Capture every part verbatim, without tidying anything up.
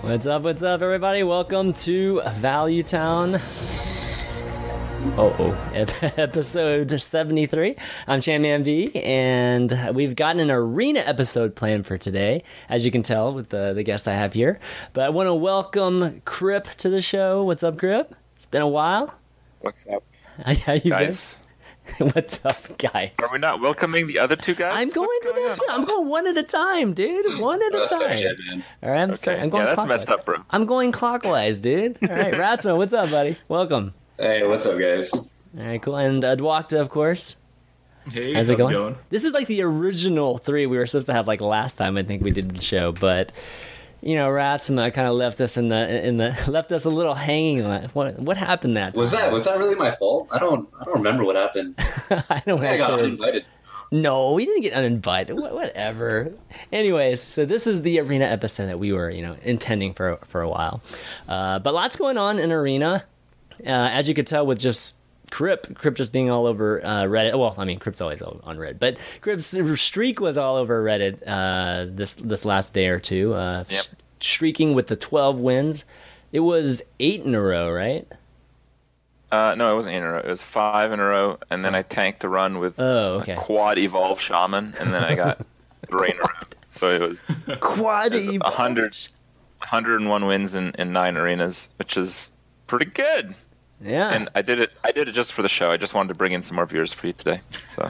What's up, what's up, everybody? Welcome to Value Town. Oh, oh, episode seventy-three. I'm Champion V, and we've got an arena episode planned for today, as you can tell with the, the guests I have here. But I want to welcome Crip to the show. What's up, Crip? It's been a while. What's up, How you guys? Been? What's up, guys? Are we not welcoming the other two guys? I'm going What's to going them. I'm going one at a time, dude. One at a time. Shit, man. All right, I'm Okay. sorry. I'm going yeah, that's clockwise. messed up, bro. I'm going clockwise, dude. All right, Ratsman, what's up, buddy? Welcome. Hey, what's up, guys? All right, cool. And uh, Dwakta, of course. Hey, How's how's, it going? it going? This is like the original three we were supposed to have like last time I think we did the show, but you know, Ratsman kind of left us in the in the left us a little hanging. What what happened that Was time? that was that really my fault? I don't I don't remember what happened. I don't I got actually. uninvited. No, we didn't get uninvited. Wha- Whatever. Anyways, so this is the arena episode that we were, you know, intending for for a while. Uh, but lots going on in arena, uh, as you could tell with just Crip, Crip just being all over uh, Reddit. Well, I mean, Crip's always on Reddit, but Crip's streak was all over Reddit uh, this this last day or two. Uh, Yep. sh- streaking with the twelve wins. It was eight in a row, right? Uh, no, it wasn't eight in a row. It was five in a row, and then I tanked a run with Oh, okay. a quad evolve shaman, and then I got three in a row. So it was, Quad. it was one hundred, one hundred one wins in, in nine arenas, which is pretty good. Yeah. And I did it. I did it just for the show. I just wanted to bring in some more viewers for you today. So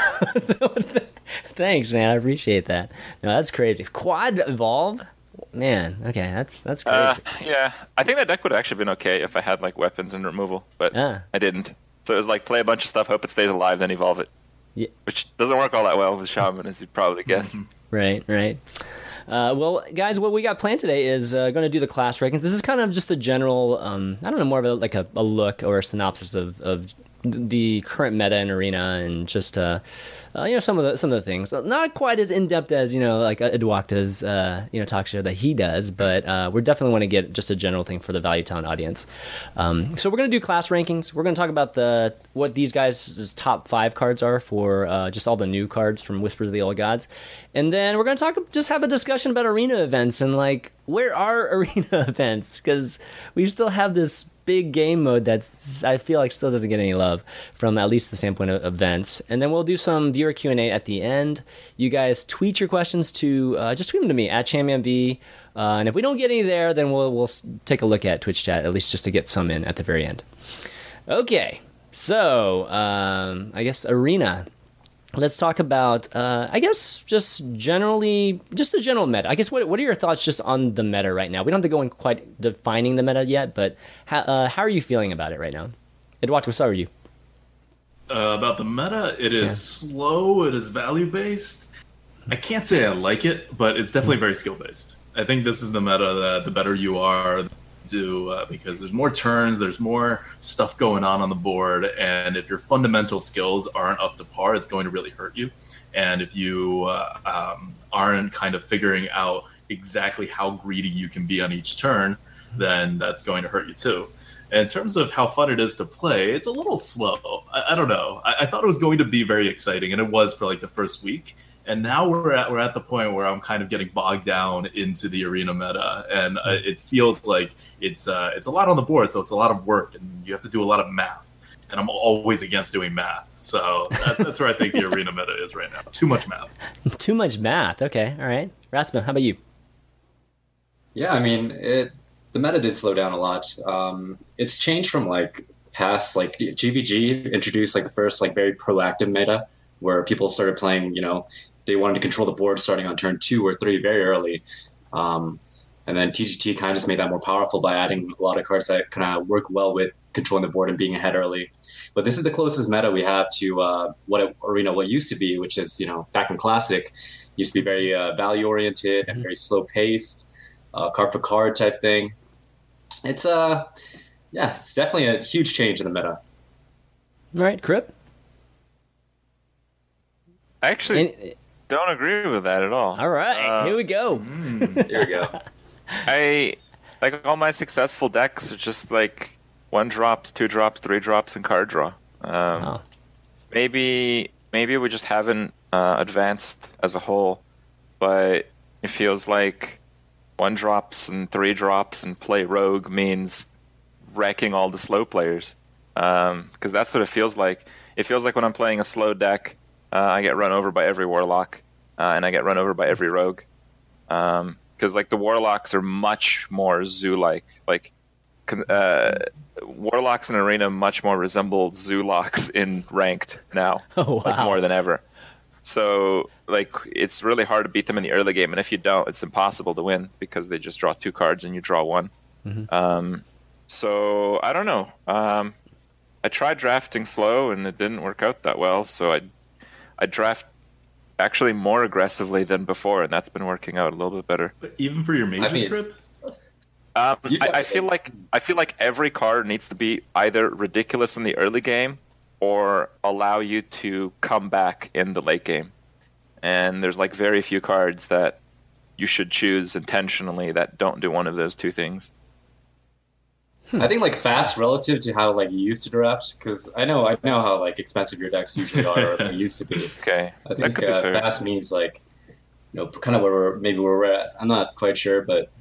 Thanks, man. I appreciate that. No, that's crazy. Quad evolve, man. Okay, that's that's crazy. uh, yeah, I think that deck would have actually been okay if I had like weapons and removal, but Ah. I didn't. So it was like play a bunch of stuff, hope it stays alive, then evolve it. Yeah. Which doesn't work all that well with shaman, as you'd probably guess. Right, right. Uh, well, guys, what we got planned today is uh, going to do the class rankings. This is kind of just a general, um, I don't know, more of a, like a, a look or a synopsis of, of the current meta in arena and just uh, uh, you know some of the some of the things. Not quite as in depth as you know like Edwakta's uh, you know talk show that he does, but uh, we definitely want to get just a general thing for the Value Town audience. Um, so we're going to do class rankings. We're going to talk about the what these guys' top five cards are for uh, just all the new cards from Whispers of the Old Gods, and then we're going to talk just have a discussion about arena events and like where are arena events, because we still have this big game mode that I feel like still doesn't get any love from at least the standpoint of events. And then we'll do some viewer Q and A at the end. You guys tweet your questions to uh, just tweet them to me at ChampionV. Uh, and if we don't get any there, then we'll we'll take a look at Twitch chat at least just to get some in at the very end. Okay, so um, I guess arena. Let's talk about, uh, I guess, just generally, just the general meta. I guess, what what are your thoughts just on the meta right now? We don't have to go in quite defining the meta yet, but how, uh, how are you feeling about it right now? Edward, we'll start with you. Uh, about the meta, it is Yeah. slow, it is value based. I can't say I like it, but it's definitely very skill based. I think this is the meta that the better you are, do uh, because there's more turns, there's more stuff going on on the board, and if your fundamental skills aren't up to par, it's going to really hurt you. And if you uh, um, aren't kind of figuring out exactly how greedy you can be on each turn, then that's going to hurt you too. And in terms of how fun it is to play, it's a little slow. I, I don't know. I, I thought it was going to be very exciting, and it was for like the first week. And now we're at we're at the point where I'm kind of getting bogged down into the arena meta, and uh, it feels like it's uh, it's a lot on the board, so it's a lot of work, and you have to do a lot of math. And I'm always against doing math, so that, that's where I think the arena meta is right now. Too much math. Too much math. Okay, all right. Ratsman, how about you? Yeah, I mean, it the meta did slow down a lot. Um, it's changed from like past like G V G introduced like the first like very proactive meta where people started playing, you know, they wanted to control the board starting on turn two or three very early. Um, and then T G T kind of just made that more powerful by adding a lot of cards that kind of work well with controlling the board and being ahead early. But this is the closest meta we have to uh, what it, arena what used to be, which is, you know, back in Classic, used to be very uh, value oriented and very slow paced, uh, card for card type thing. It's uh, yeah, it's definitely a huge change in the meta. All right, Crip? I actually Any- don't agree with that at all. all right, Uh, here we go. Here we go. I like all my successful decks are just like one drops, two drops, three drops, and card draw. Um, Oh. Maybe maybe we just haven't uh, advanced as a whole, but it feels like one drops and three drops and play rogue means wrecking all the slow players. Because um, that's what it feels like. It feels like when I'm playing a slow deck, uh, I get run over by every warlock, uh, and I get run over by every rogue. Because um, like the warlocks are much more zoo-like. Like uh, warlocks in arena much more resemble zoo-locks in ranked now, oh, wow. like more than ever. So like it's really hard to beat them in the early game, and if you don't, it's impossible to win because they just draw two cards and you draw one. Mm-hmm. Um, so I don't know. Um, I tried drafting slow and it didn't work out that well, so I I draft actually more aggressively than before, and that's been working out a little bit better. But even for your mages I mean, script? Um, I, I feel like I feel like every card needs to be either ridiculous in the early game or allow you to come back in the late game. And there's like very few cards that you should choose intentionally that don't do one of those two things. I think like fast relative to how like you used to draft, because I know I know how like expensive your decks usually are or they used to be. Okay, I that think could be uh, fair. fast means like you know kind of where we're maybe where we're at. I'm not quite sure, but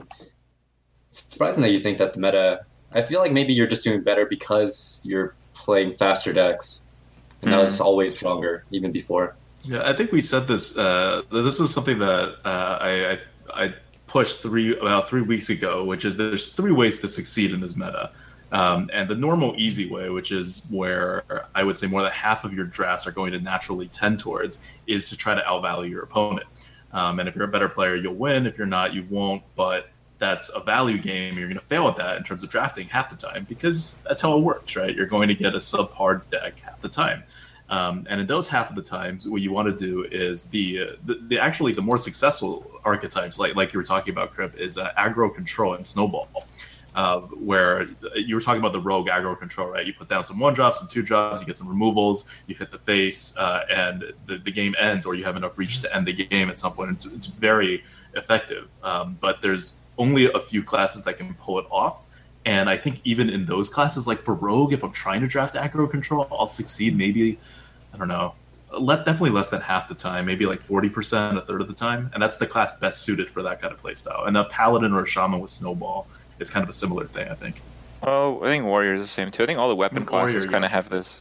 it's surprising that you think that the meta. I feel like maybe you're just doing better because you're playing faster decks, and that was always stronger even before. Yeah, I think we said this. Uh, this is something that uh, I, I I pushed three about three weeks ago, which is that there's three ways to succeed in this meta, um, and the normal easy way, which is where I would say more than half of your drafts are going to naturally tend towards, is to try to outvalue your opponent. Um, and if you're a better player, you'll win. If you're not, you won't. But that's a value game. You're going to fail at that in terms of drafting half the time because that's how it works, right? You're going to get a subpar deck half the time. Um, and in those half of the times, what you want to do is the, uh, the the actually the more successful archetypes, like like you were talking about, Crip, is uh, aggro control and snowball, uh, where you were talking about the rogue aggro control, right? You put down some one drops, some two drops, you get some removals, you hit the face, uh, and the, the game ends, or you have enough reach to end the game at some point. It's, it's very effective, um, but there's only a few classes that can pull it off. And I think even in those classes, like for rogue, if I'm trying to draft aggro control, I'll succeed maybe, I don't know, let, definitely less than half the time, maybe like forty percent, a third of the time. And that's the class best suited for that kind of playstyle. And a paladin or a shaman with snowball is kind of a similar thing, I think. Oh, I think warrior is the same too. I think all the weapon Warrior, classes yeah. kind of have this.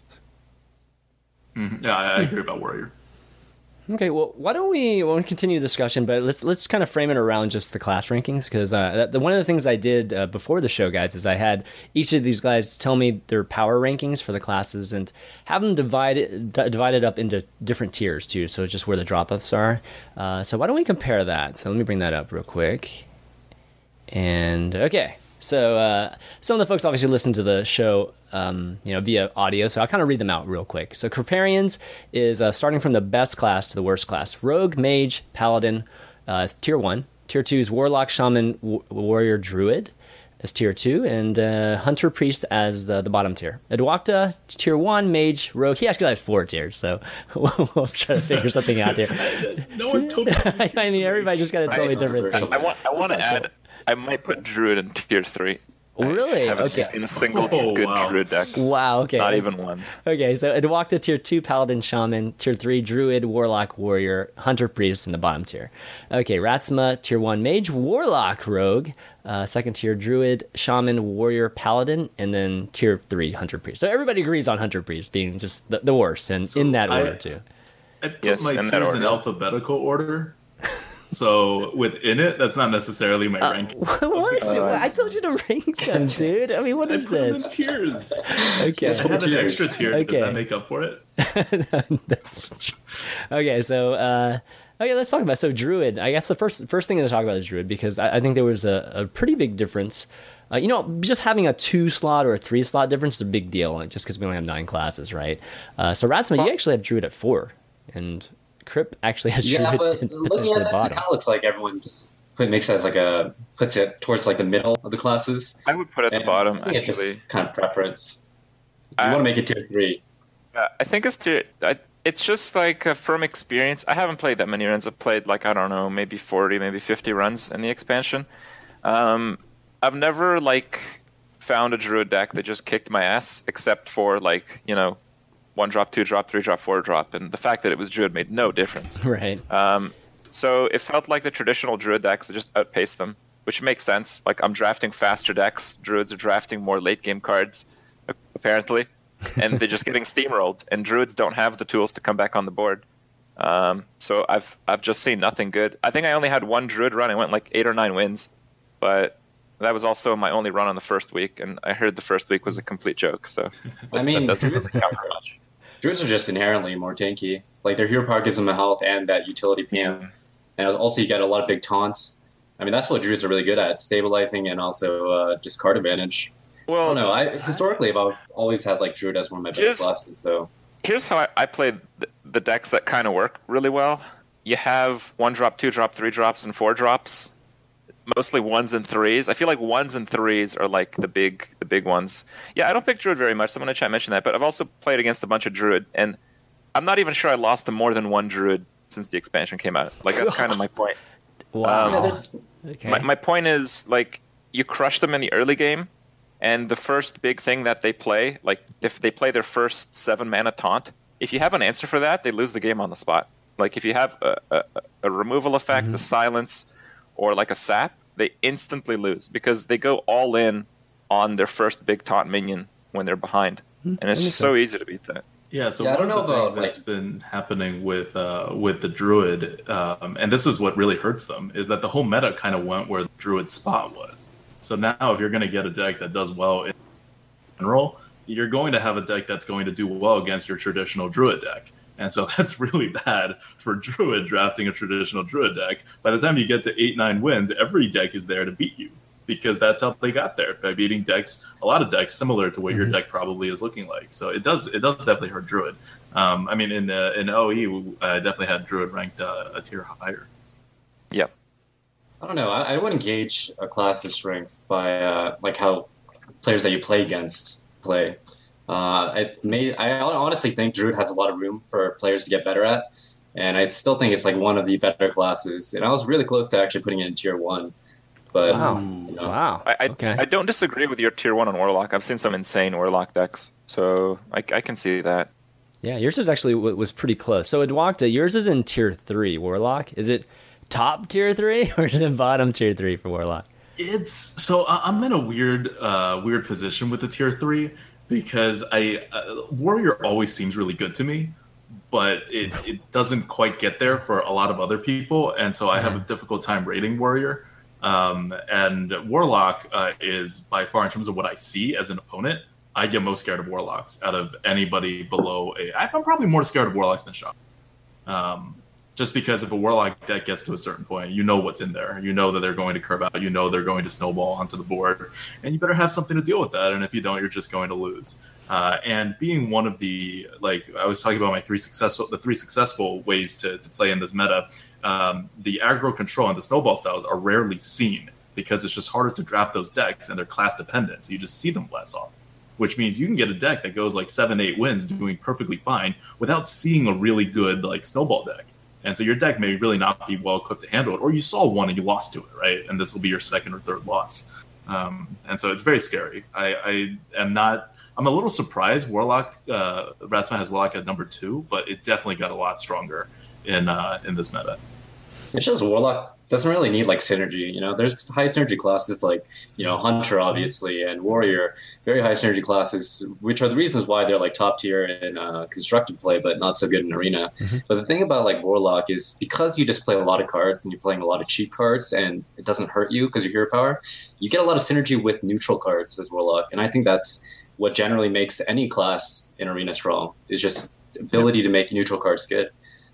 Mm-hmm. Yeah, I, I agree about warrior. Okay, well, why don't we, we won't continue the discussion, but let's let's kind of frame it around just the class rankings, because uh, the, one of the things I did uh, before the show, guys, is I had each of these guys tell me their power rankings for the classes and have them divided d- divided up into different tiers, too, so it's just where the drop-offs are. Uh, so why don't we compare that? So let me bring that up real quick. And, okay. So uh, some of the folks obviously listen to the show, um, you know, via audio. So I'll kind of read them out real quick. So Kriparians is uh, starting from the best class to the worst class. Rogue, Mage, Paladin uh, is tier one. Tier two is Warlock, Shaman, w- Warrior, Druid as tier two, and uh, Hunter, Priest as the, the bottom tier. Edwakta, tier one, Mage, Rogue. He actually has four tiers, so we'll, we'll try to figure something out here. No one told me. I mean, everybody just got to tell me Right. different things. I want. I want to add. I might put druid in tier three. Really? I haven't Okay. seen a single Oh, good wow. druid deck. Wow, okay. Not even one. Okay, so Edwakta tier two, Paladin, Shaman, tier three, Druid, Warlock, Warrior, Hunter, Priest in the bottom tier. Okay, Ratsma tier one, Mage, Warlock, Rogue, uh, second tier, Druid, Shaman, Warrior, Paladin, and then tier three, Hunter, Priest. So everybody agrees on Hunter, Priest being just the, the worst, and So in that I- order too. I put Yes, my in tiers that in order. alphabetical order. So within it, that's not necessarily my ranking. What? I told you to rank them, dude. I mean, what I is put them in this? tiers. Okay. I have an tiers. extra tier. Okay. Does that make up for it? That's true. Okay, so uh, okay, let's talk about so Druid. I guess the first first thing to talk about is Druid because I, I think there was a, a pretty big difference. Uh, you know, just having a two slot or a three slot difference is a big deal, like, just because we only have nine classes, right? Uh, so Ratsma, you actually have Druid at four, and Crip actually has Yeah, Druid but at looking the at this, it bottom. kind of looks like everyone just put, makes it as like a puts it towards like the middle of the classes. I would put it at the And bottom. I think it's Actually, just kind of preference. You I- want to make it tier three. Uh, I think it's tier. I, it's just like a from experience. I haven't played that many runs. I've played like I don't know, maybe forty, maybe fifty runs in the expansion. Um, I've never like found a druid deck that just kicked my ass, except for like you know, one drop, two drop, three drop, four drop, and the fact that it was druid made no difference. Right. Um, So it felt like the traditional Druid decks just outpaced them, which makes sense. Like, I'm drafting faster decks. Druids are drafting more late game cards, apparently, and they're just getting steamrolled. And Druids don't have the tools to come back on the board. Um, so I've I've just seen nothing good. I think I only had one Druid run. I went like eight or nine wins, but that was also my only run on the first week. And I heard the first week was a complete joke. So I mean, that doesn't really count for much. Druids are just inherently more tanky. Like, their hero power gives them a health and that utility P M, and also you get a lot of big taunts. I mean, that's what Druids are really good at: stabilizing and also uh, just card advantage. Well, I don't know. I historically I've always had like Druid as one of my better classes. So here's how I, I played the, the decks that kind of work really well. You have one drop, two drop, three drops, and four drops. Mostly ones and threes. I feel like ones and threes are like the big, the big ones. Yeah, I don't pick Druid very much. Someone in the chat mentioned that, but I've also played against a bunch of Druid, and I'm not even sure I lost to more than one Druid since the expansion came out. Like, that's kind of my point. Wow. Um, Yeah, okay. my, my point is, like, you crush them in the early game, and the first big thing that they play, like, if they play their first seven mana taunt, if you have an answer for that, they lose the game on the spot. Like, if you have a, a, a removal effect, Mm-hmm. a silence, or like a sap, they instantly lose because they go all in on their first big taunt minion when they're behind. And it's makes just so sense. easy to beat that. Yeah, so Yeah, I one don't of the know things about, that's like- been happening with uh, with the Druid, um, and this is what really hurts them, is that the whole meta kind of went where the Druid spot was. So now if you're going to get a deck that does well in general, you're going to have a deck that's going to do well against your traditional Druid deck. And so that's really bad for Druid drafting a traditional Druid deck. By the time you get to eight, nine wins, every deck is there to beat you, because that's how they got there, by beating decks, a lot of decks similar to what Mm-hmm. your deck probably is looking like. So it does it does definitely hurt Druid. Um, I mean, in uh, in O E, I definitely had Druid ranked uh, a tier higher. Yep. I don't know. I, I wouldn't gauge a class's strength by uh, like how players that you play against play. Uh, I may. I honestly think Druid has a lot of room for players to get better at, and I still think it's like one of the better classes. And I was really close to actually putting it in tier one, but Wow. you know, Wow. I, I, okay. I don't disagree with your tier one on Warlock. I've seen some insane Warlock decks, so I, I can see that. Yeah, yours is actually w- was pretty close. So Adwakta, yours is in tier three. Warlock, is it top tier three or is it bottom tier three for Warlock? It's so I- I'm in a weird uh, weird position with the tier three, because I uh, Warrior always seems really good to me, but it, it doesn't quite get there for a lot of other people, and so I have a difficult time rating Warrior. Um, and Warlock uh, is by far, in terms of what I see as an opponent, I get most scared of Warlocks out of anybody below a. I'm probably more scared of Warlocks than Shock. Um, just because if a Warlock deck gets to a certain point, you know what's in there. You know that they're going to curve out. You know they're going to snowball onto the board, and you better have something to deal with that. And if you don't, you're just going to lose. Uh, and being one of the, like I was talking about, my three successful, the three successful ways to, to play in this meta, um, the aggro control and the snowball styles are rarely seen because it's just harder to draft those decks, and they're class dependent. So you just see them less often, which means you can get a deck that goes like seven, eight wins doing perfectly fine without seeing a really good like snowball deck. And so your deck may really not be well equipped to handle it, or you saw one and you lost to it, right? And this will be your second or third loss. Um, and so it's very scary. I, I am not. I'm a little surprised Warlock uh, Ratsman has Warlock at number two, but it definitely got a lot stronger in uh, in this meta. it's just Warlock doesn't really need like synergy. You know, there's high synergy classes like, you know, Hunter obviously and Warrior, very high synergy classes, which are the reasons why they're like top tier in uh, constructed play, but not so good in arena. Mhm. But the thing about like Warlock is because you just play a lot of cards and you're playing a lot of cheap cards and it doesn't hurt you because of hero power, you get a lot of synergy with neutral cards as Warlock, and I think that's what generally makes any class in arena strong. Is just ability to make neutral cards good.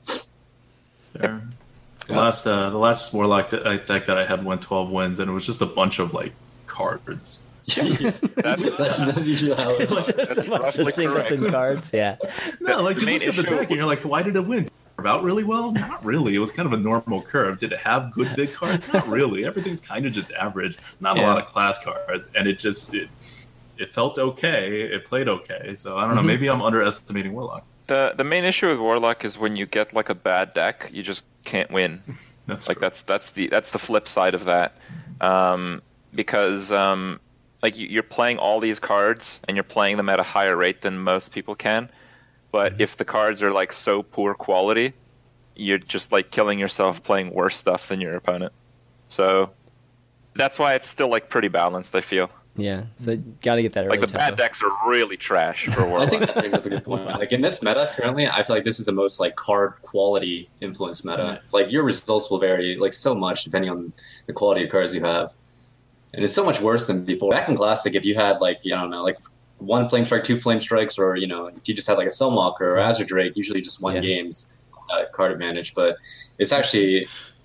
Fair. The last uh, the last Warlock de- deck that I had won twelve wins, and it was just a bunch of like cards. That's, that's, that's usually how it It's is. just a That's bunch of roughly singleton correct. cards. Yeah. No, like The you main look at the issue- deck and you're like, why did it win? About really well? Not really. It was kind of a normal curve. Did it have good big cards? Not really. Everything's kind of just average. Not a Yeah. lot of class cards, and it just it it felt okay. It played okay. So I don't know. Mhm. Maybe I'm underestimating Warlock. the the main issue with Warlock is when you get like a bad deck, you just can't win. That's Like true. that's that's the that's the flip side of that, um, because um, like you, you're playing all these cards and you're playing them at a higher rate than most people can. But if the cards are like so poor quality, you're just like killing yourself playing worse stuff than your opponent. So that's why it's still like pretty balanced, I feel. Yeah, so got to get that early Like the tempo. bad decks are really trash for Warlock. I think that brings up a good point. Like in this meta currently, I feel like this is the most like card quality influence meta. Like your results will vary like so much depending on the quality of cards you have, and it's so much worse than before. Back in Classic, if you had like I don't know, like one Flame Strike, two Flame Strikes, or you know, if you just had like a Selmwalker or Azure Drake, usually just won Yeah. games, uh, card advantage. But it's actually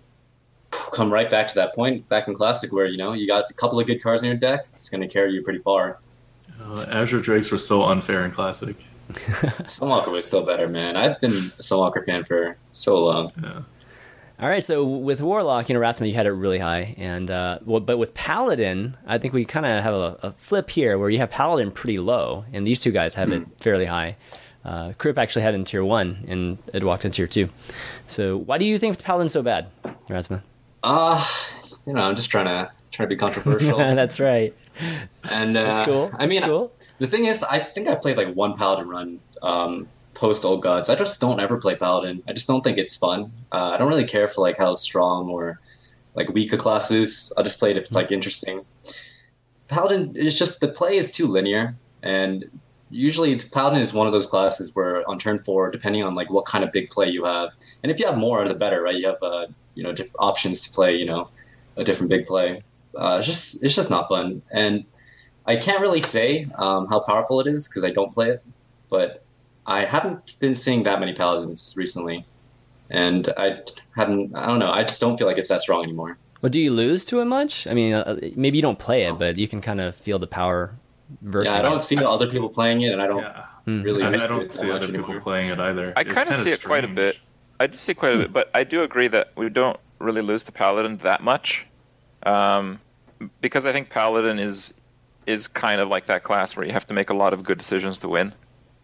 come right back to that point back in Classic where you know you got a couple of good cards in your deck. It's going to carry you pretty far. Uh, Azure Drakes were so unfair in Classic. Sunwalker was still better, man. I've been a Sunwalker fan for so long. Yeah. All right, so with Warlock, you know, Ratsma, you had it really high, and uh, well, but with Paladin, I think we kind of have a, a flip here, where you have Paladin pretty low, and these two guys have it fairly high. Uh, Kripp actually had it in tier one, and it walked in tier two. So, why do you think Paladin's so bad, Ratsma? Uh, you know, I'm just trying to trying to be controversial. That's right. And uh, That's cool. I mean, That's cool. the thing is, I think I played like one Paladin run um, post Old Gods. I just don't ever play Paladin. I just don't think it's fun. Uh, I don't really care for like how strong or like weaker classes. I'll just play it if it's like interesting. Paladin is just the play is too linear, and usually Paladin is one of those classes where on turn four, depending on like what kind of big play you have, and if you have more, the better, right? You have uh, you know different options to play. You know, a different big play. Uh, it's just it's just not fun, and I can't really say um, how powerful it is because I don't play it, but I haven't been seeing that many paladins recently, and I haven't. I don't know. I just don't feel like it's that strong anymore. Well, do you lose to it much? I mean, uh, maybe you don't play it, but you can kind of feel the power versus. Yeah, I don't see other people playing it, and I don't Yeah. really. I, I used to don't it that see much other people anymore. playing it either. I It's kind of kinda see it quite a strange. bit. I do see quite a bit, but I do agree that we don't really lose to Paladin that much, um, because I think Paladin is is kind of like that class where you have to make a lot of good decisions to win.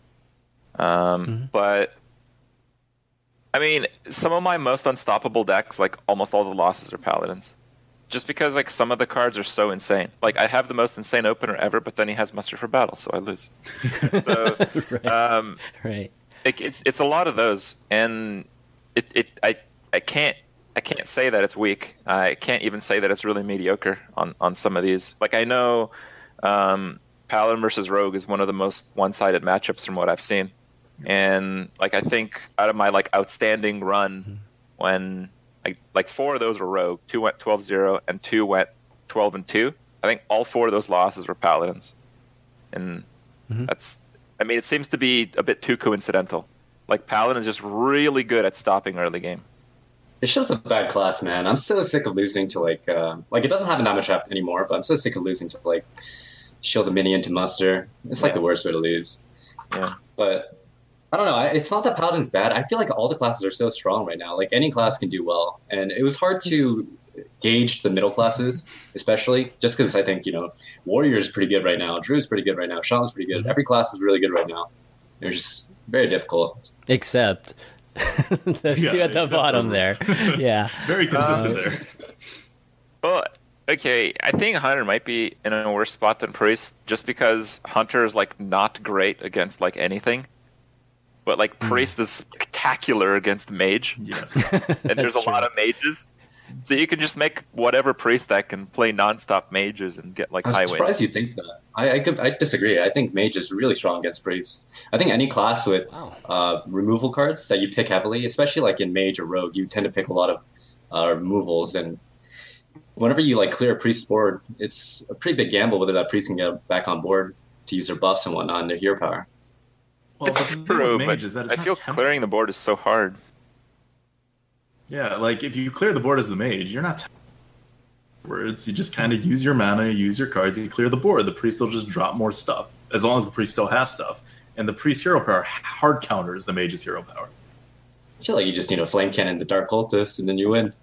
Um, Mhm. But I mean, some of my most unstoppable decks, like almost all the losses are Paladins, just because like some of the cards are so insane. Like I have the most insane opener ever, but then he has Muster for Battle, so I lose. So, right. um, right. it, it's it's a lot of those, and it, it I I can't I can't say that it's weak. I can't even say that it's really mediocre on, on some of these. Like I know, um, Paladin versus Rogue is one of the most one-sided matchups from what I've seen, and like I think out of my like outstanding run, when like like four of those were Rogue, two went twelve zero, and two went twelve and two. I think all four of those losses were Paladins, and Mhm. that's. I mean, it seems to be a bit too coincidental. Like Paladin is just really good at stopping early game. It's just a bad class, man. I'm so sick of losing to like uh, like it doesn't happen that much up anymore, but I'm so sick of losing to like shield the mini into muster. It's like Yeah. the worst way to lose. Yeah. But I don't know. I, it's not that Paladin's bad. I feel like all the classes are so strong right now. Like any class can do well, and it was hard to gauge the middle classes, especially just because I think you know Warrior is pretty good right now, Drew's pretty good right now, Shaman's pretty good. Every class is really good right now. It was just very difficult. Except the Yeah, two at the except bottom for- there. Yeah. Very consistent Uh, there. But okay, I think Hunter might be in a worse spot than Priest, just because Hunter is like not great against like anything, but like Priest is spectacular against Mage, Yes. and there's a That's lot of mages, so you can just make whatever Priest deck and play nonstop mages and get like I'm high surprised win. you think that. I I, could, I disagree. I think Mage is really strong against Priest. I think any class with Wow. uh, removal cards that you pick heavily, especially like in Mage or Rogue, you tend to pick a lot of uh, removals. And whenever you like clear a Priest board, it's a pretty big gamble whether that Priest can get back on board to use their buffs and whatnot and their hero power. Well, It's but the thing true, with but Mage is that it's I not feel temp- clearing the board is so hard. Yeah, like if you clear the board as the mage, you're not. Words. You just kind of use your mana, you use your cards, you clear the board. The priest will just drop more stuff as long as the priest still has stuff. And the priest hero power hard counters the mage's hero power. I feel like you just need a Flame Cannon, the Dark Cultist, and then you win.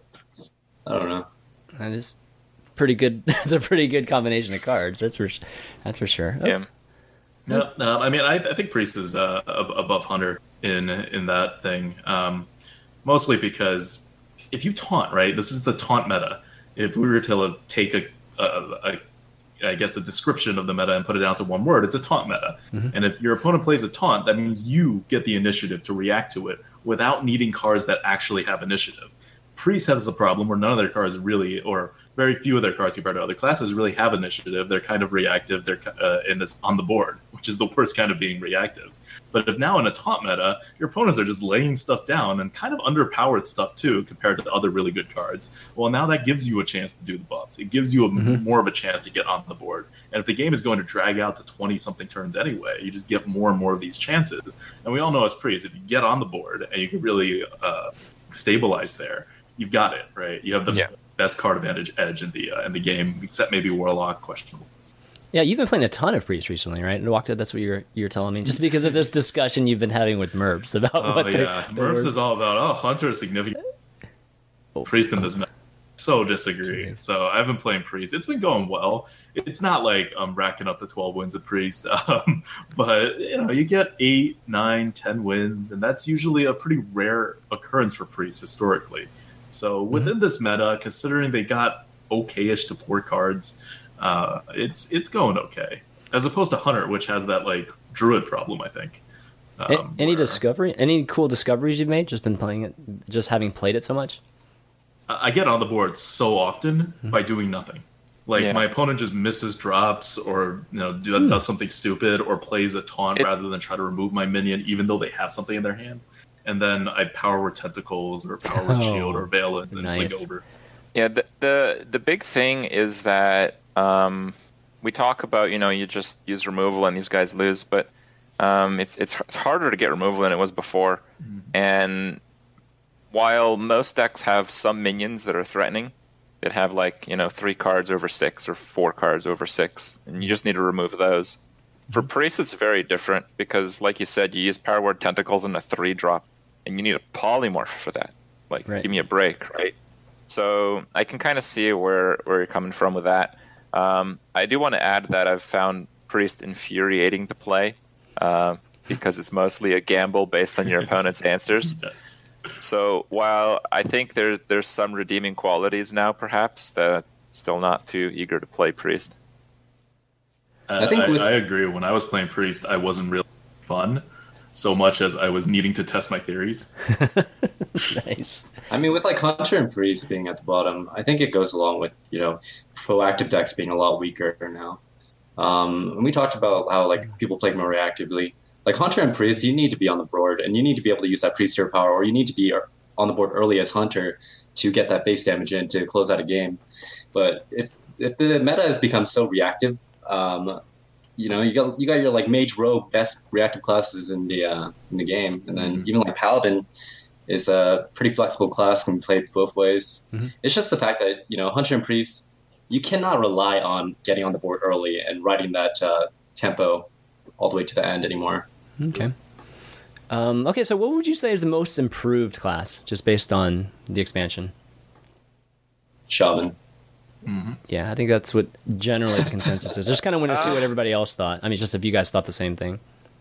I don't know. That is pretty good. That's a pretty good combination of cards. That's for that's for sure. Oh, Yeah. No, no, I mean, I, I think priest is uh, ab- above Hunter in in that thing, um, mostly because if you taunt, right, this is the taunt meta. If we were to take a a, a, I guess, a description of the meta and put it down to one word, it's a taunt meta. Mm-hmm. And if your opponent plays a taunt, that means you get the initiative to react to it without needing cards that actually have initiative. Priest has a problem where none of their cards really, or very few of their cards compared to other classes, really have initiative. They're kind of reactive. They're uh, and it's on the board, which is the worst kind of being reactive. But if now in a taunt meta, your opponents are just laying stuff down and kind of underpowered stuff too compared to the other really good cards, well, now that gives you a chance to do the buffs. It gives you a, mm-hmm. more of a chance to get on the board. And if the game is going to drag out to twenty-something turns anyway, you just get more and more of these chances. And we all know as Priest, if you get on the board and you can really uh, stabilize there, you've got it, right? You have the yeah. best card advantage edge in the uh, in the game, except maybe Warlock, questionable. Yeah, you've been playing a ton of Priest recently, right? And Walked, that's what you're you're telling me. Just because of this discussion you've been having with Merbs about oh, what yeah. the, Merbs the is all about, oh, Hunter is significant. Oh, Priest in this match. So disagree. Geez. So I've been playing Priest. It's been going well. It's not like I'm racking up the twelve wins at Priest. Um, but, you know, you get eight, nine, ten wins, and that's usually a pretty rare occurrence for Priest historically. So within mm-hmm. this meta, considering they got okay-ish to poor cards, uh, it's it's going okay. As opposed to Hunter, which has that like Druid problem, I think. Um, any where, discovery? Any cool discoveries you've made? Just been playing it, just having played it so much. I get on the board so often mm-hmm. by doing nothing. Like yeah. my opponent just misses drops, or you know do, mm. does something stupid, or plays a taunt it, rather than try to remove my minion, even though they have something in their hand. And then I power word Tentacles or power word oh, Shield or Veil, and nice. It's like over. Yeah, the, the the big thing is that um, we talk about, you know, you just use removal and these guys lose, but um, it's it's it's harder to get removal than it was before. Mm-hmm. And while most decks have some minions that are threatening, that have like, you know, three cards over six or four cards over six, and you just need to remove those. For Priest, it's very different because, like you said, you use Power Word Tentacles in a three drop, and you need a polymorph for that. Like, right. give me a break, right? So I can kind of see where, where you're coming from with that. Um, I do want to add that I've found Priest infuriating to play uh, because it's mostly a gamble based on your opponent's answers. Yes. So while I think there's there's some redeeming qualities now, perhaps, that I'm still not too eager to play Priest. Uh, I think I, with... I agree. When I was playing Priest, I wasn't really fun so much as I was needing to test my theories. Nice. I mean, with like Hunter and Priest being at the bottom, I think it goes along with, you know, proactive decks being a lot weaker now. Um, and we talked about how like people play more reactively. Like Hunter and Priest, you need to be on the board, and you need to be able to use that Priest hero power, or you need to be on the board early as Hunter to get that base damage in to close out a game. But if if the meta has become so reactive, um, you know, you got you got your like Mage Rogue best reactive classes in the uh, in the game, and then mm-hmm. even like Paladin is a pretty flexible class, can be played both ways. Mm-hmm. It's just the fact that, you know, Hunter and Priest, you cannot rely on getting on the board early and riding that uh, tempo all the way to the end anymore. Okay. Um, okay, so what would you say is the most improved class, just based on the expansion? Shaman. Mm-hmm. Yeah, I think that's what generally the consensus is. Just kind of want to see what everybody else thought. I mean, just if you guys thought the same thing.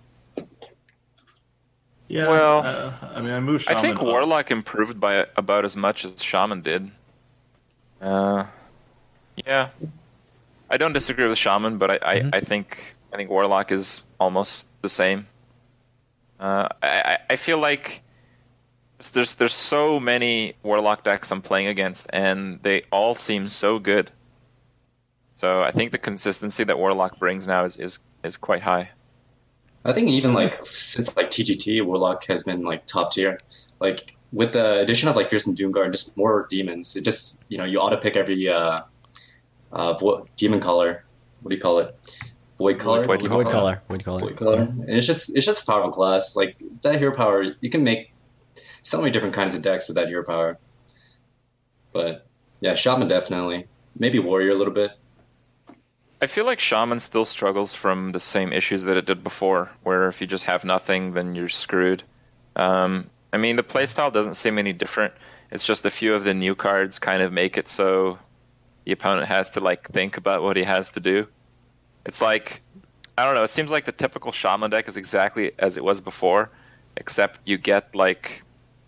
Yeah. Well, uh, I mean, I moved Shaman I think up. Warlock improved by about as much as Shaman did. Uh, yeah. I don't disagree with Shaman, but I, I, mm-hmm. I think I think Warlock is almost the same. Uh, I, I feel like there's there's so many Warlock decks I'm playing against, and they all seem so good. So I think the consistency that Warlock brings now is, is, is quite high. I think even like since like T G T, Warlock has been like top tier. Like with the addition of like Fearsome Doomguard and just more demons, it just, you know, you auto pick every uh, uh, vo- demon color. What do you call it? Void color. Void, void color. Void color. Void color. And it's just it's just a powerful class. Like that hero power, you can make so many different kinds of decks with that hero power. But yeah, Shaman definitely. Maybe Warrior a little bit. I feel like Shaman still struggles from the same issues that it did before, where if you just have nothing, then you're screwed. Um, I mean, the playstyle doesn't seem any different. It's just a few of the new cards kind of make it so the opponent has to like think about what he has to do. It's like, I don't know, it seems like the typical Shaman deck is exactly as it was before, except you get like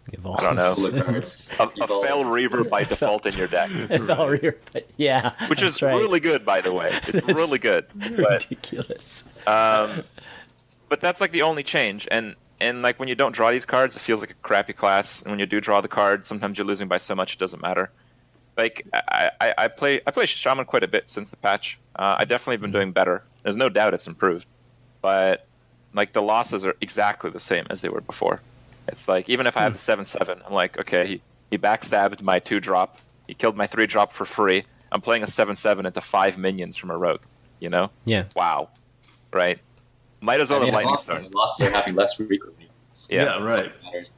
Evolve. I don't know. Full of cards. A, a Evolve. Fel Reaver by default in your deck, Fel Reaver, but yeah, which is that's right. really good, by the way. It's really good. But, ridiculous. um, but that's like the only change, and and like when you don't draw these cards, it feels like a crappy class, and when you do draw the card, sometimes you're losing by so much it doesn't matter. Like I, I, I play I play Shaman quite a bit since the patch. Uh, I definitely been doing better. There's no doubt it's improved, but like the losses are exactly the same as they were before. It's like even if I have the seven seven, I'm like, okay, he, he backstabbed my two drop, he killed my three drop for free. I'm playing a seven seven into five minions from a rogue. You know? Yeah. Wow. Right. Might as well I mean, have as lightning long as storm. the lost are happening less frequently. Yeah. Yeah, right.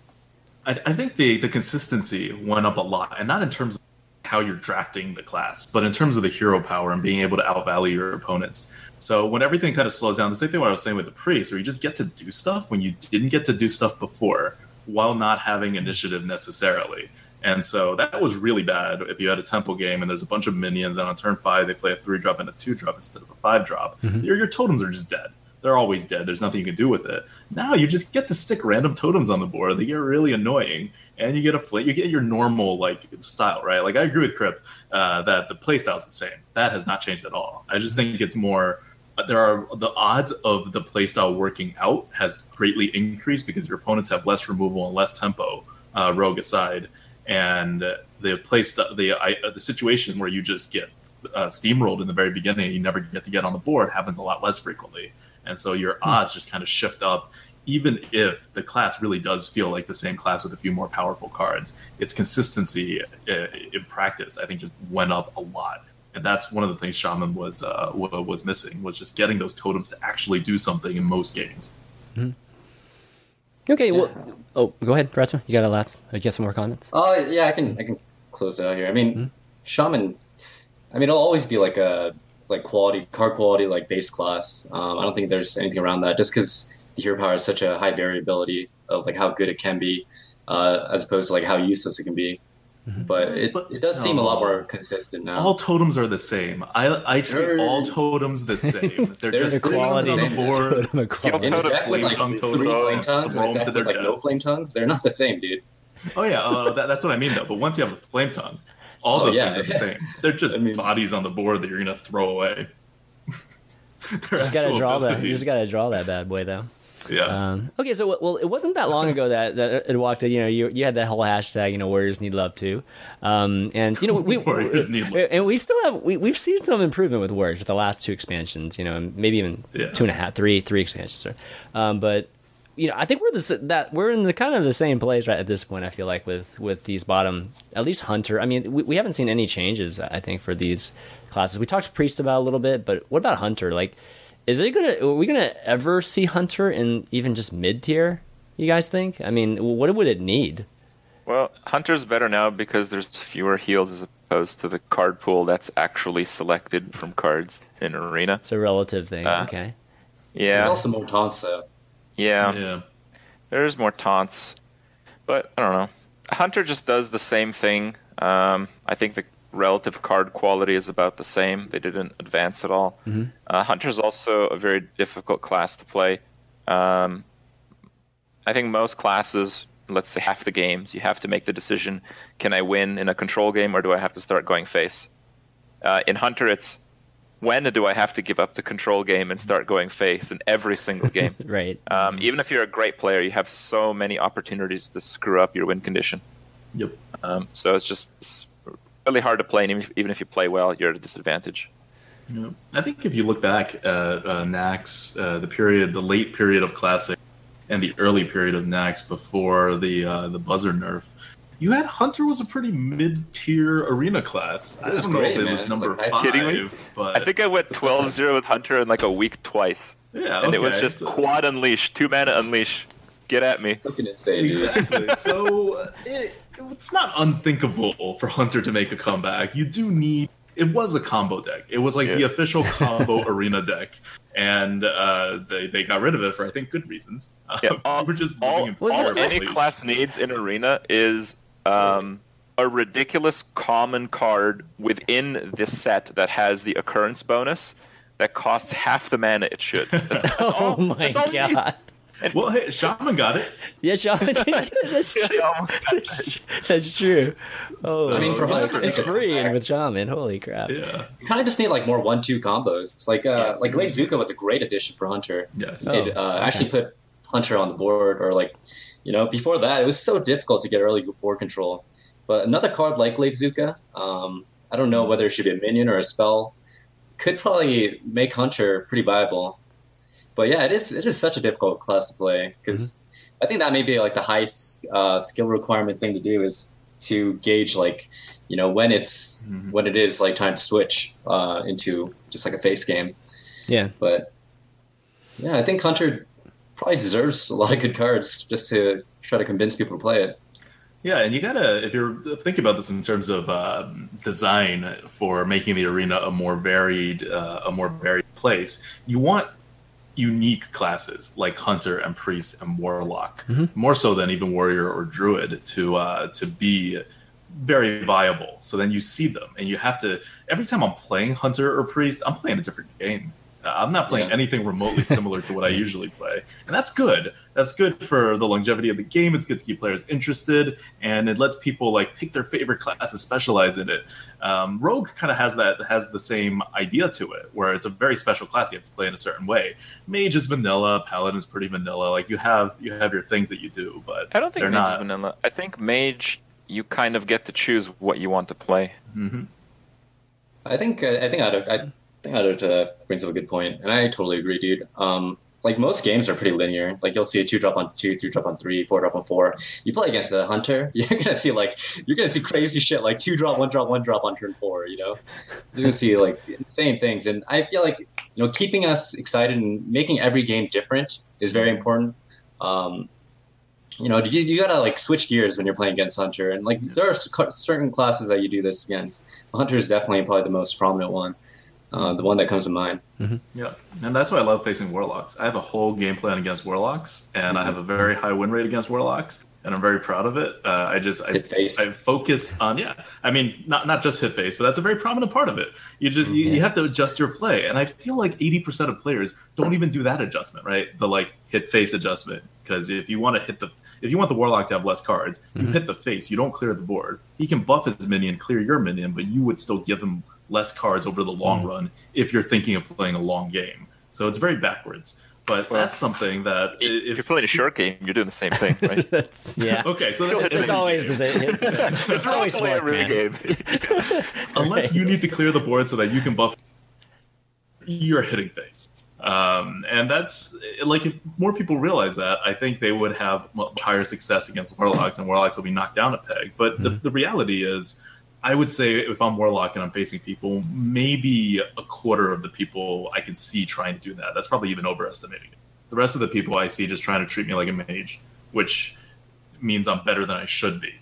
I, I think the, the consistency went up a lot, and not in terms of how you're drafting the class, but in terms of the hero power and being able to outvalue your opponents. So when everything kind of slows down, the same thing what I was saying with the priest, where you just get to do stuff when you didn't get to do stuff before, while not having initiative necessarily. And so that was really bad if you had a temple game and there's a bunch of minions, and on turn five they play a three drop and a two drop instead of a five drop. Mhm. Your, your totems are just dead. They're always dead. There's nothing you can do with it. Now you just get to stick random totems on the board. They get really annoying, and you get a fl- you get your normal like style, right? Like I agree with Crypt uh, that the playstyle is the same. That has not changed at all. I just think it's more. There are the odds of the playstyle working out has greatly increased because your opponents have less removal and less tempo, uh, rogue aside, and the playstyle the I, the situation where you just get uh, steamrolled in the very beginning, and you never get to get on the board happens a lot less frequently. And so your odds just kind of shift up, even if the class really does feel like the same class with a few more powerful cards. Its consistency uh, in practice, I think, just went up a lot. And that's one of the things Shaman was uh, was missing, was just getting those totems to actually do something in most games. Mm-hmm. Okay, well, oh, go ahead, Bratzman. You got a last, you got some more comments? Oh uh, yeah, I can I can close it out here. I mean, Hmm? Shaman. I mean, it'll always be like a like quality card quality like base class. Um, I don't think there's anything around that, just because the hero power is such a high variability of like how good it can be, uh, as opposed to like how useless it can be. Mhm. But it But- it does seem a lot no. more consistent now. All totems are the same. I I treat They're- all totems the same. They're They're just Equality. totems on the board. Totem equality. in a Totem deck with flame like tongue three totem, flame tongues throw and a 'em deck to their with like no death. flame tongues, they're not the same, dude. Oh yeah, uh, that, that's what I mean though. But once you have a flame tongue, all Oh, those yeah. things are the same. They're just I mean- bodies on the board that you're gonna throw away. They're Just gotta actual draw that. You abilities. just gotta draw that bad boy, though. Yeah. Um, okay, so well, it wasn't that long ago that, that it walked. You know, you you had that whole hashtag. You know, Warriors need love too, um, and you know we Warriors need love. and we still have we we've seen some improvement with Warriors with the last two expansions. You know, and maybe even Yeah. two and a half, three three expansions. Sorry. Um, but you know, I think we're the that we're in the kind of the same place right at this point. I feel like with with these bottom, at least Hunter. I mean, we, we haven't seen any changes. I think for these classes, we talked to Priest about a little bit, but what about Hunter? Like. Is it gonna? Are we gonna ever see Hunter in even just mid tier? You guys think? I mean, what would it need? Well, Hunter's better now because there's fewer heals as opposed to the card pool that's actually selected from cards in Arena. It's a relative thing. Uh, okay. There's Yeah, also more taunts, though. yeah, yeah. There's more taunts, but I don't know. Hunter just does the same thing. Um, I think the relative card quality is about the same. They didn't advance at all. Mm-hmm. Uh, Hunter's also a very difficult class to play. Um, I think most classes, let's say half the games, you have to make the decision, can I win in a control game or do I have to start going face? Uh, in Hunter, it's when do I have to give up the control game and start going face in every single game? Right. Um, even if you're a great player, you have so many opportunities to screw up your win condition. Yep. Um, so it's just it's really hard to play, and even if, even if you play well, you're at a disadvantage. Yeah. I think if you look back at uh, Nax, uh, the period, the late period of Classic, and the early period of Nax before the uh, the buzzer nerf, you had Hunter was a pretty mid-tier arena class. I It was don't know great, if it man. was It was number like- five, Kidding me? but I think I went twelve zero with Hunter in like a week twice, yeah, and it was okay, just so- quad unleash, two mana unleash, get at me. Looking insane, dude. Exactly. so uh, it, it's not unthinkable for Hunter to make a comeback. You do need. It was a combo deck. It was like the Yeah. official combo arena deck, and uh, they they got rid of it for I think good reasons. Yeah, Uh, all, we're just all, living in Well, all that's- any fear. class needs in Arena is um, a ridiculous common card within this set that has the occurrence bonus that costs half the mana it should. That's, that's Oh all, my that's all you need. god. Well, hey, Shaman got it. Yeah, Shaman. That's true. That's, that's true. Oh, I mean, for like, Hunter, it's it's free and with Shaman. Holy crap! Yeah. You kind of just need like more one-two combos. It's like uh, like Glaive Zuka was a great addition for Hunter. Yes. Oh, It uh, okay. actually put Hunter on the board, or like, you know, before that it was so difficult to get early board control. But another card like Glaive Zuka, um, I don't know whether it should be a minion or a spell, could probably make Hunter pretty viable. But yeah, it is it is such a difficult class to play because Mm-hmm. I think that may be like the high uh, skill requirement thing to do is to gauge like, you know, when it's Mhm. when it is like time to switch uh, into just like a face game. Yeah. But yeah, I think Hunter probably deserves a lot of good cards just to try to convince people to play it. Yeah, and you gotta, if you're thinking about this in terms of uh, design for making the arena a more varied, uh, a more varied place, you want unique classes like Hunter and Priest and Warlock, Mhm. more so than even Warrior or Druid, to uh, to be very viable. So then you see them, and you have to. Every time I'm playing Hunter or Priest, I'm playing a different game. Uh, I'm not playing Yeah. anything remotely similar to what I usually play, and that's good. That's good for the longevity of the game. It's good to keep players interested, and it lets people like pick their favorite class and specialize in it. Um, Rogue kind of has that has the same idea to it, where it's a very special class. You have to play in a certain way. Mage is vanilla. Paladin is pretty vanilla. Like you have you have your things that you do, but I don't think they're Mage not. is vanilla. I think Mage, you kind of get to choose what you want to play. hmm I think uh, I think Otto, I think Otto uh, brings up a good point, and I totally agree, dude. Um, like most games are pretty linear. Like you'll see a two drop on two, three drop on three, four drop on four. You play against a Hunter, you're gonna see like you're gonna see crazy shit like two drop, one drop, one drop on turn four. You know, you're gonna see like insane things, and I feel like you know keeping us excited and making every game different is very important. Um, you know, you, you gotta like switch gears when you're playing against Hunter, and like there are c- certain classes that you do this against. Hunter is definitely probably the most prominent one, uh, the one that comes to mind. Yeah, and that's why I love facing Warlocks. I have a whole game plan against Warlocks, and I have a very high win rate against Warlocks, and I'm very proud of it. Uh, I just I, Hit face. I focus on yeah. I mean, not not just hit face, but that's a very prominent part of it. You just you, you have to adjust your play, and I feel like eighty percent of players don't even do that adjustment, right? The like hit face adjustment, because if you want to hit the if you want the Warlock to have less cards, you Mhm. hit the face. You don't clear the board. He can buff his minion, clear your minion, but you would still give him less cards over the long Mhm. run if you're thinking of playing a long game. So it's very backwards. But Well, that's something that If if you're playing a short game, you're doing the same thing, right? That's, yeah. okay, so Still that's, hit It's always the same. It's, It's always play a smart, real man. game. unless you need to clear the board so that you can buff, you're hitting face. Um, and that's like if more people realize that, I think they would have much higher success against Warlocks, and Warlocks will be knocked down a peg. But the, the reality is, I would say if I'm Warlock and I'm facing people, maybe a quarter of the people I can see trying to do that. That's probably even overestimating it. The rest of the people I see just trying to treat me like a mage, which means I'm better than I should be.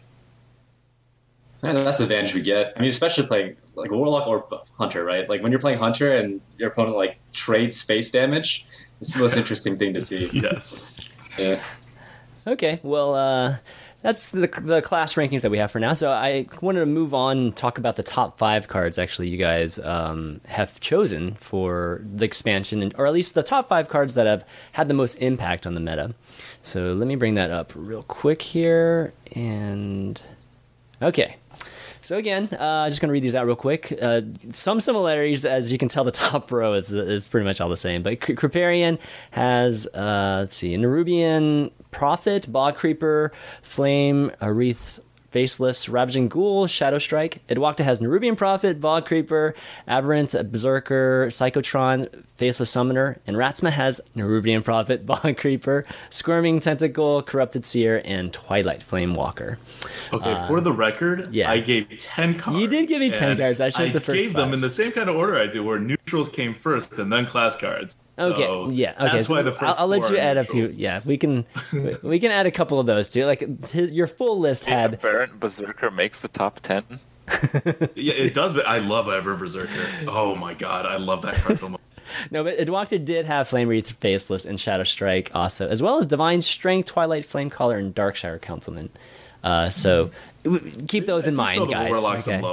And that's the advantage we get. I mean, especially playing like Warlock or Hunter, right? Like when you're playing Hunter and your opponent like trades space damage, it's the most interesting thing to see. Yes. Yeah. Okay, well, uh, that's the, the class rankings that we have for now. So I wanted to move on and talk about the top five cards, actually, you guys um, have chosen for the expansion, and, or at least the top five cards that have had the most impact on the meta. So let me bring that up real quick here. And okay. So again, uh, just going to read these out real quick. Uh, some similarities, as you can tell, the top row is, is pretty much all the same. But K- Kripparrian has, uh, let's see, Nerubian Prophet, Bog Creeper, Flame, Aerith, Faceless, Ravaging Ghoul, Shadow Strike. Edwakta has Nerubian Prophet, Bog Creeper, Aberrant, Berserker, Psychotron, Faceless Summoner, and Ratsma has Nerubian Prophet, Bog Creeper, Squirming Tentacle, Corrupted Seer, and Twilight Flame Walker. Okay, for the record, yeah. I gave ten cards. You did give me ten and cards. I chose the first I gave them five. in the same kind of order I do, where neutrals came first and then class cards. So Okay, yeah, okay. That's so why the I'll, first I'll let four you are add a few. neutrals. Yeah, we can we can add a couple of those too. Like his, your full list had Aberrant Berserker makes the top ten. Yeah, it does, but I love Ever Berserker. Oh my god, I love that card so much. no, but Edwakta did have Flame Wreath, Faceless, and Shadow Strike also, as well as Divine Strength, Twilight Flame Caller, and Darkshire Councilman. Uh, so w- keep those in I do mind, feel the guys. Warlocks okay. in love.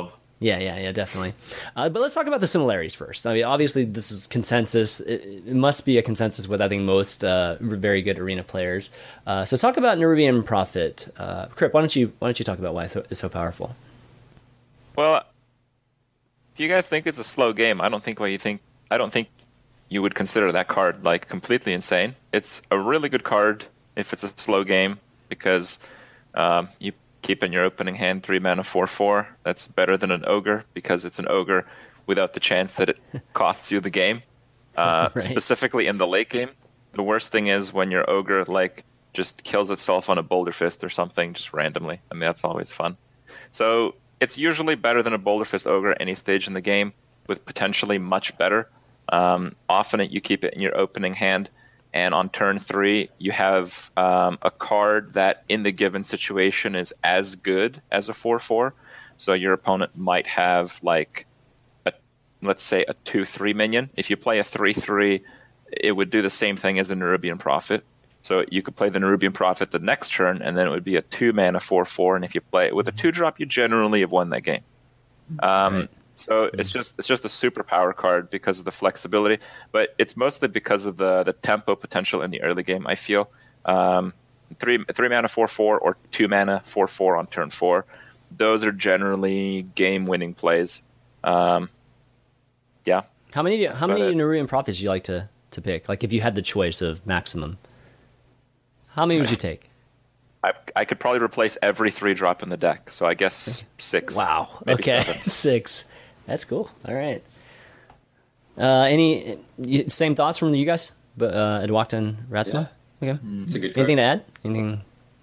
Yeah, yeah, yeah, definitely. Uh, but let's talk about the similarities first. I mean, obviously, this is consensus. It, it must be a consensus with, I think, most uh, very good arena players. Uh, so talk about Nerubian Prophet. Uh, Crip, why don't you why don't you talk about why it's so powerful? Well, if you guys think it's a slow game, I don't think why you think I don't think you would consider that card like completely insane. It's a really good card if it's a slow game because um, you keep in your opening hand three mana four four. That's better than an ogre because it's an ogre without the chance that it costs you the game. Uh, right. Specifically in the late game, the worst thing is when your ogre like just kills itself on a Boulder Fist or something just randomly. I mean, that's always fun. So it's usually better than a Boulder Fist ogre at any stage in the game, with potentially much better. Um, often you keep it in your opening hand. And on turn three, you have um, a card that in the given situation is as good as a four four. So your opponent might have, like, a, let's say, a two three minion. If you play a three three, it would do the same thing as the Nerubian Prophet. So you could play the Nerubian Prophet the next turn, and then it would be a two mana four four. And if you play it with a two drop, you generally have won that game. Um, right. So it's just it's just a superpower card because of the flexibility, but it's mostly because of the, the tempo potential in the early game. I feel um, three three mana four four or two mana four four on turn four. Those are generally game winning plays. Um, yeah. How many how many Nerubian Prophets do you like to, to pick? Like if you had the choice of maximum, how many would you take? I, I could probably replace every three drop in the deck, so I guess six. Wow. Okay, six. That's cool. All right. Uh, any same thoughts from you guys? But uh, Edwakta and Ratsma? Yeah. Okay. Mm, it's a good card. Anything to add? Anything?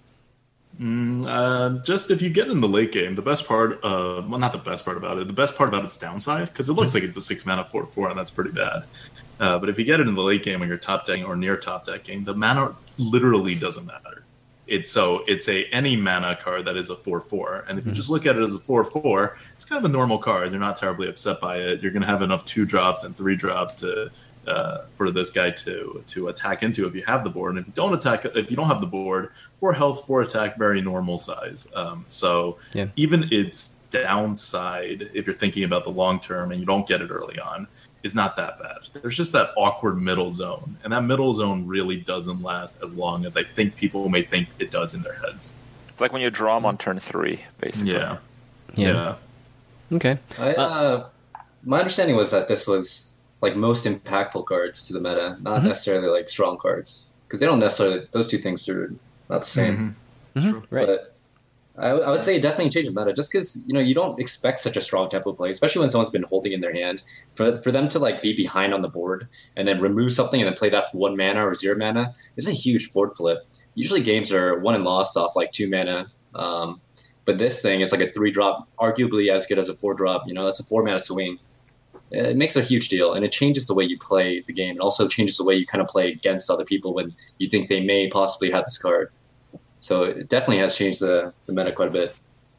Mm, uh, just if you get in the late game, the best part, uh, well, not the best part about it, the best part about its downside, because it looks mm-hmm. like it's a six mana four four, and that's pretty bad. Uh, but if you get it in the late game when you're top decking or near top decking, the mana literally doesn't matter. It's so it's a any mana card that is a four four, and if you just look at it as a four four, it's kind of a normal card. You're not terribly upset by it. You're going to have enough two drops and three drops to uh, for this guy to to attack into if you have the board. And if you don't attack, if you don't have the board, four health, four attack, very normal size. Um, so yeah. even its downside, if you're thinking about the long term and you don't get it early on, is not that bad. There's just that awkward middle zone, and that middle zone really doesn't last as long as I think people may think it does in their heads. It's like when you draw them on turn three, basically. Yeah. Yeah. yeah. Okay. I, uh, my understanding was that this was like most impactful cards to the meta, not mm-hmm. necessarily like strong cards, because they don't necessarily. Those two things are not the same. Mm-hmm. Mm-hmm. Right. But I, I would say it definitely changed the meta, just because you know you don't expect such a strong tempo play, especially when someone's been holding in their hand. For for them to like be behind on the board and then remove something and then play that for one mana or zero mana is a huge board flip. Usually games are won and lost off like two mana, um, but this thing is like a three drop, arguably as good as a four drop. You know, that's a four mana swing. It makes a huge deal, and it changes the way you play the game. It also changes the way you kind of play against other people when you think they may possibly have this card. So it definitely has changed the, the meta quite a bit.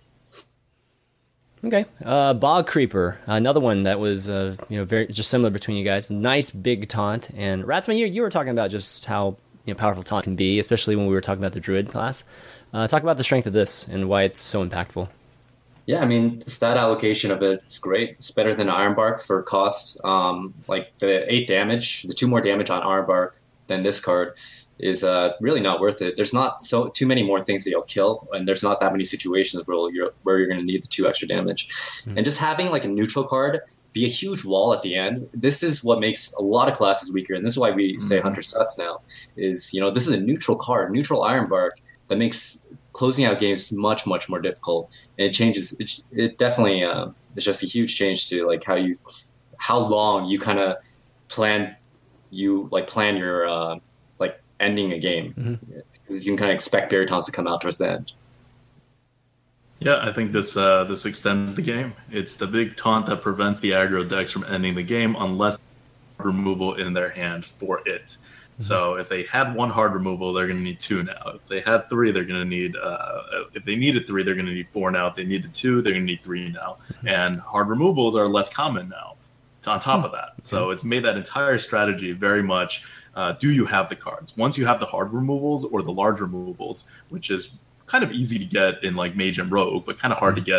Okay, uh, Bog Creeper, another one that was uh, you know very just similar between you guys. Nice big taunt, and Ratsman, you you were talking about just how you know powerful taunt can be, especially when we were talking about the Druid class. Uh, talk about the strength of this and why it's so impactful. Yeah, I mean, the stat allocation of it's great. It's better than Ironbark for cost. Um, like the eight damage, the two more damage on Ironbark than this card is uh, really not worth it. There's not so too many more things that you'll kill, and there's not that many situations where you're where you're going to need the two extra damage. Mm. And just having like a neutral card be a huge wall at the end. This is what makes a lot of classes weaker, and this is why we mm. say Hunter Suts now. Is you know this is a neutral card, neutral Ironbark that makes closing out games much much more difficult. And it changes. It, it definitely uh, it's just a huge change to like how you how long you kind of plan you like plan your. Uh, ending a game mm-hmm. because you can kind of expect Baritons to come out towards the end. Yeah, I think this uh, this extends the game. It's the big taunt that prevents the aggro decks from ending the game unless removal in their hand for it. Mm-hmm. So if they had one hard removal, they're going to need two now. If they had three, they're going to need. Uh, if they needed three, they're going to need four now. If they needed two, they're going to need three now. Mm-hmm. And hard removals are less common now. On top mm-hmm. of that, so okay. It's made that entire strategy very much. Uh, do you have the cards? Once you have the hard removals or the large removals, which is kind of easy to get in like Mage and Rogue, but kind of hard mm-hmm. to get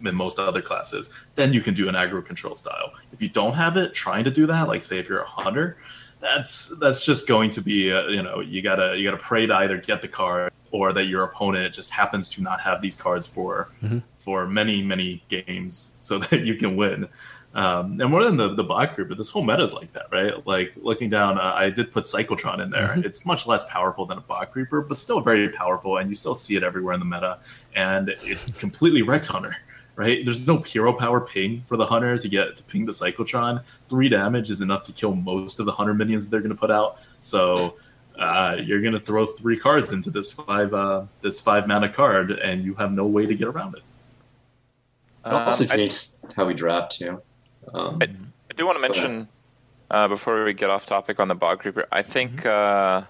in most other classes, then you can do an aggro control style. If you don't have it, trying to do that, like say if you're a hunter, that's that's just going to be uh, you know you gotta you gotta pray to either get the card or that your opponent just happens to not have these cards for mm-hmm. for many many games so that you can win. Um, and more than the the bot group, but this whole meta is like that, right? Like looking down, uh, I did put Cyclotron in there. Mm-hmm. It's much less powerful than a bot creeper, but still very powerful, and you still see it everywhere in the meta. And it completely wrecks Hunter, right? There's no hero power ping for the Hunter to get to ping the Cyclotron. Three damage is enough to kill most of the Hunter minions they're going to put out. So uh, you're going to throw three cards into this five uh, this five mana card, and you have no way to get around it. It also changed um, how we draft too. Um, I, I do want to mention uh, before we get off topic on the Bog Creeper. I think uh,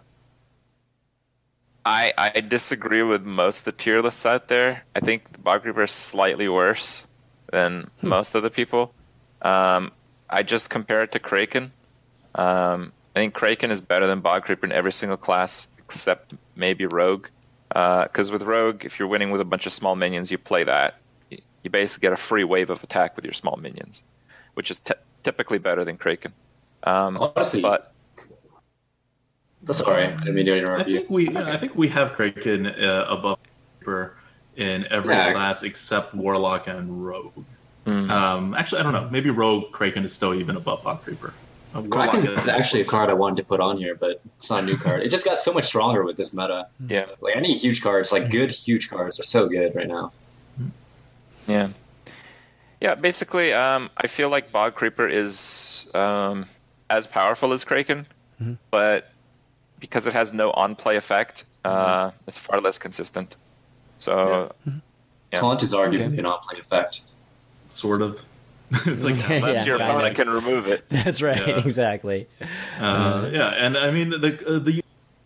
I I disagree with most of the tier lists out there. I think the Bog Creeper is slightly worse than hmm. most of the people. Um, I just compare it to Kraken. Um, I think Kraken is better than Bog Creeper in every single class except maybe Rogue. Because uh, with Rogue, if you're winning with a bunch of small minions, you play that. You basically get a free wave of attack with your small minions, which is t- typically better than Kraken. Um, Honestly, but sorry, I didn't mean to interrupt I you. think we, yeah, I think we have Kraken uh, above Creeper in every yeah. class except Warlock and Rogue. Mm. Um, actually, I don't know. Maybe Rogue Kraken is still even above Bog Creeper. Uh, Kraken is actually a card I wanted to put on here, but it's not a new card. It just got so much stronger with this meta. Yeah, like any huge cards, like good huge cards, are so good right now. Yeah. Yeah, basically, um, I feel like Bog Creeper is um, as powerful as Kraken, mm-hmm. but because it has no on-play effect, uh, mm-hmm. it's far less consistent. So, yeah. Mm-hmm. Yeah. Taunt is arguably okay. an on-play effect. Sort of. It's like okay, unless yeah, your opponent can remove it. That's right, yeah. exactly. Uh, yeah, and I mean, the uh, the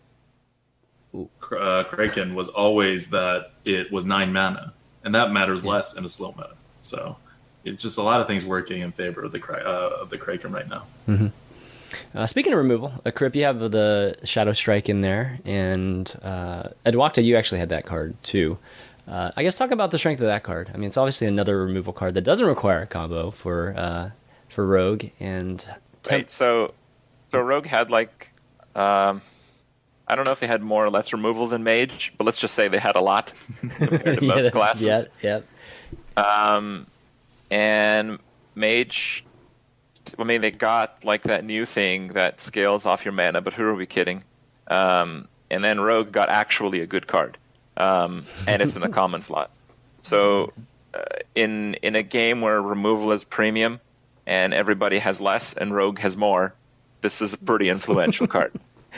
uh, Kraken was always that it was nine mana. And that matters yeah. less in a slow meta. So it's just a lot of things working in favor of the uh, of the Kraken right now. Mm-hmm. Uh, speaking of removal, uh, Crip, you have the Shadow Strike in there, and uh, Edwakta, you actually had that card too. Uh, I guess talk about the strength of that card. I mean, it's obviously another removal card that doesn't require a combo for uh, for Rogue and. Temp- right. So, so Rogue had like. Um, I don't know if they had more or less removal than Mage, but let's just say they had a lot compared to most yeah, classes. Yeah, yeah. Um, and Mage, I mean, they got like that new thing that scales off your mana, but who are we kidding? Um, and then Rogue got actually a good card, um, and it's in the common slot. So uh, in in a game where removal is premium and everybody has less and Rogue has more, this is a pretty influential card.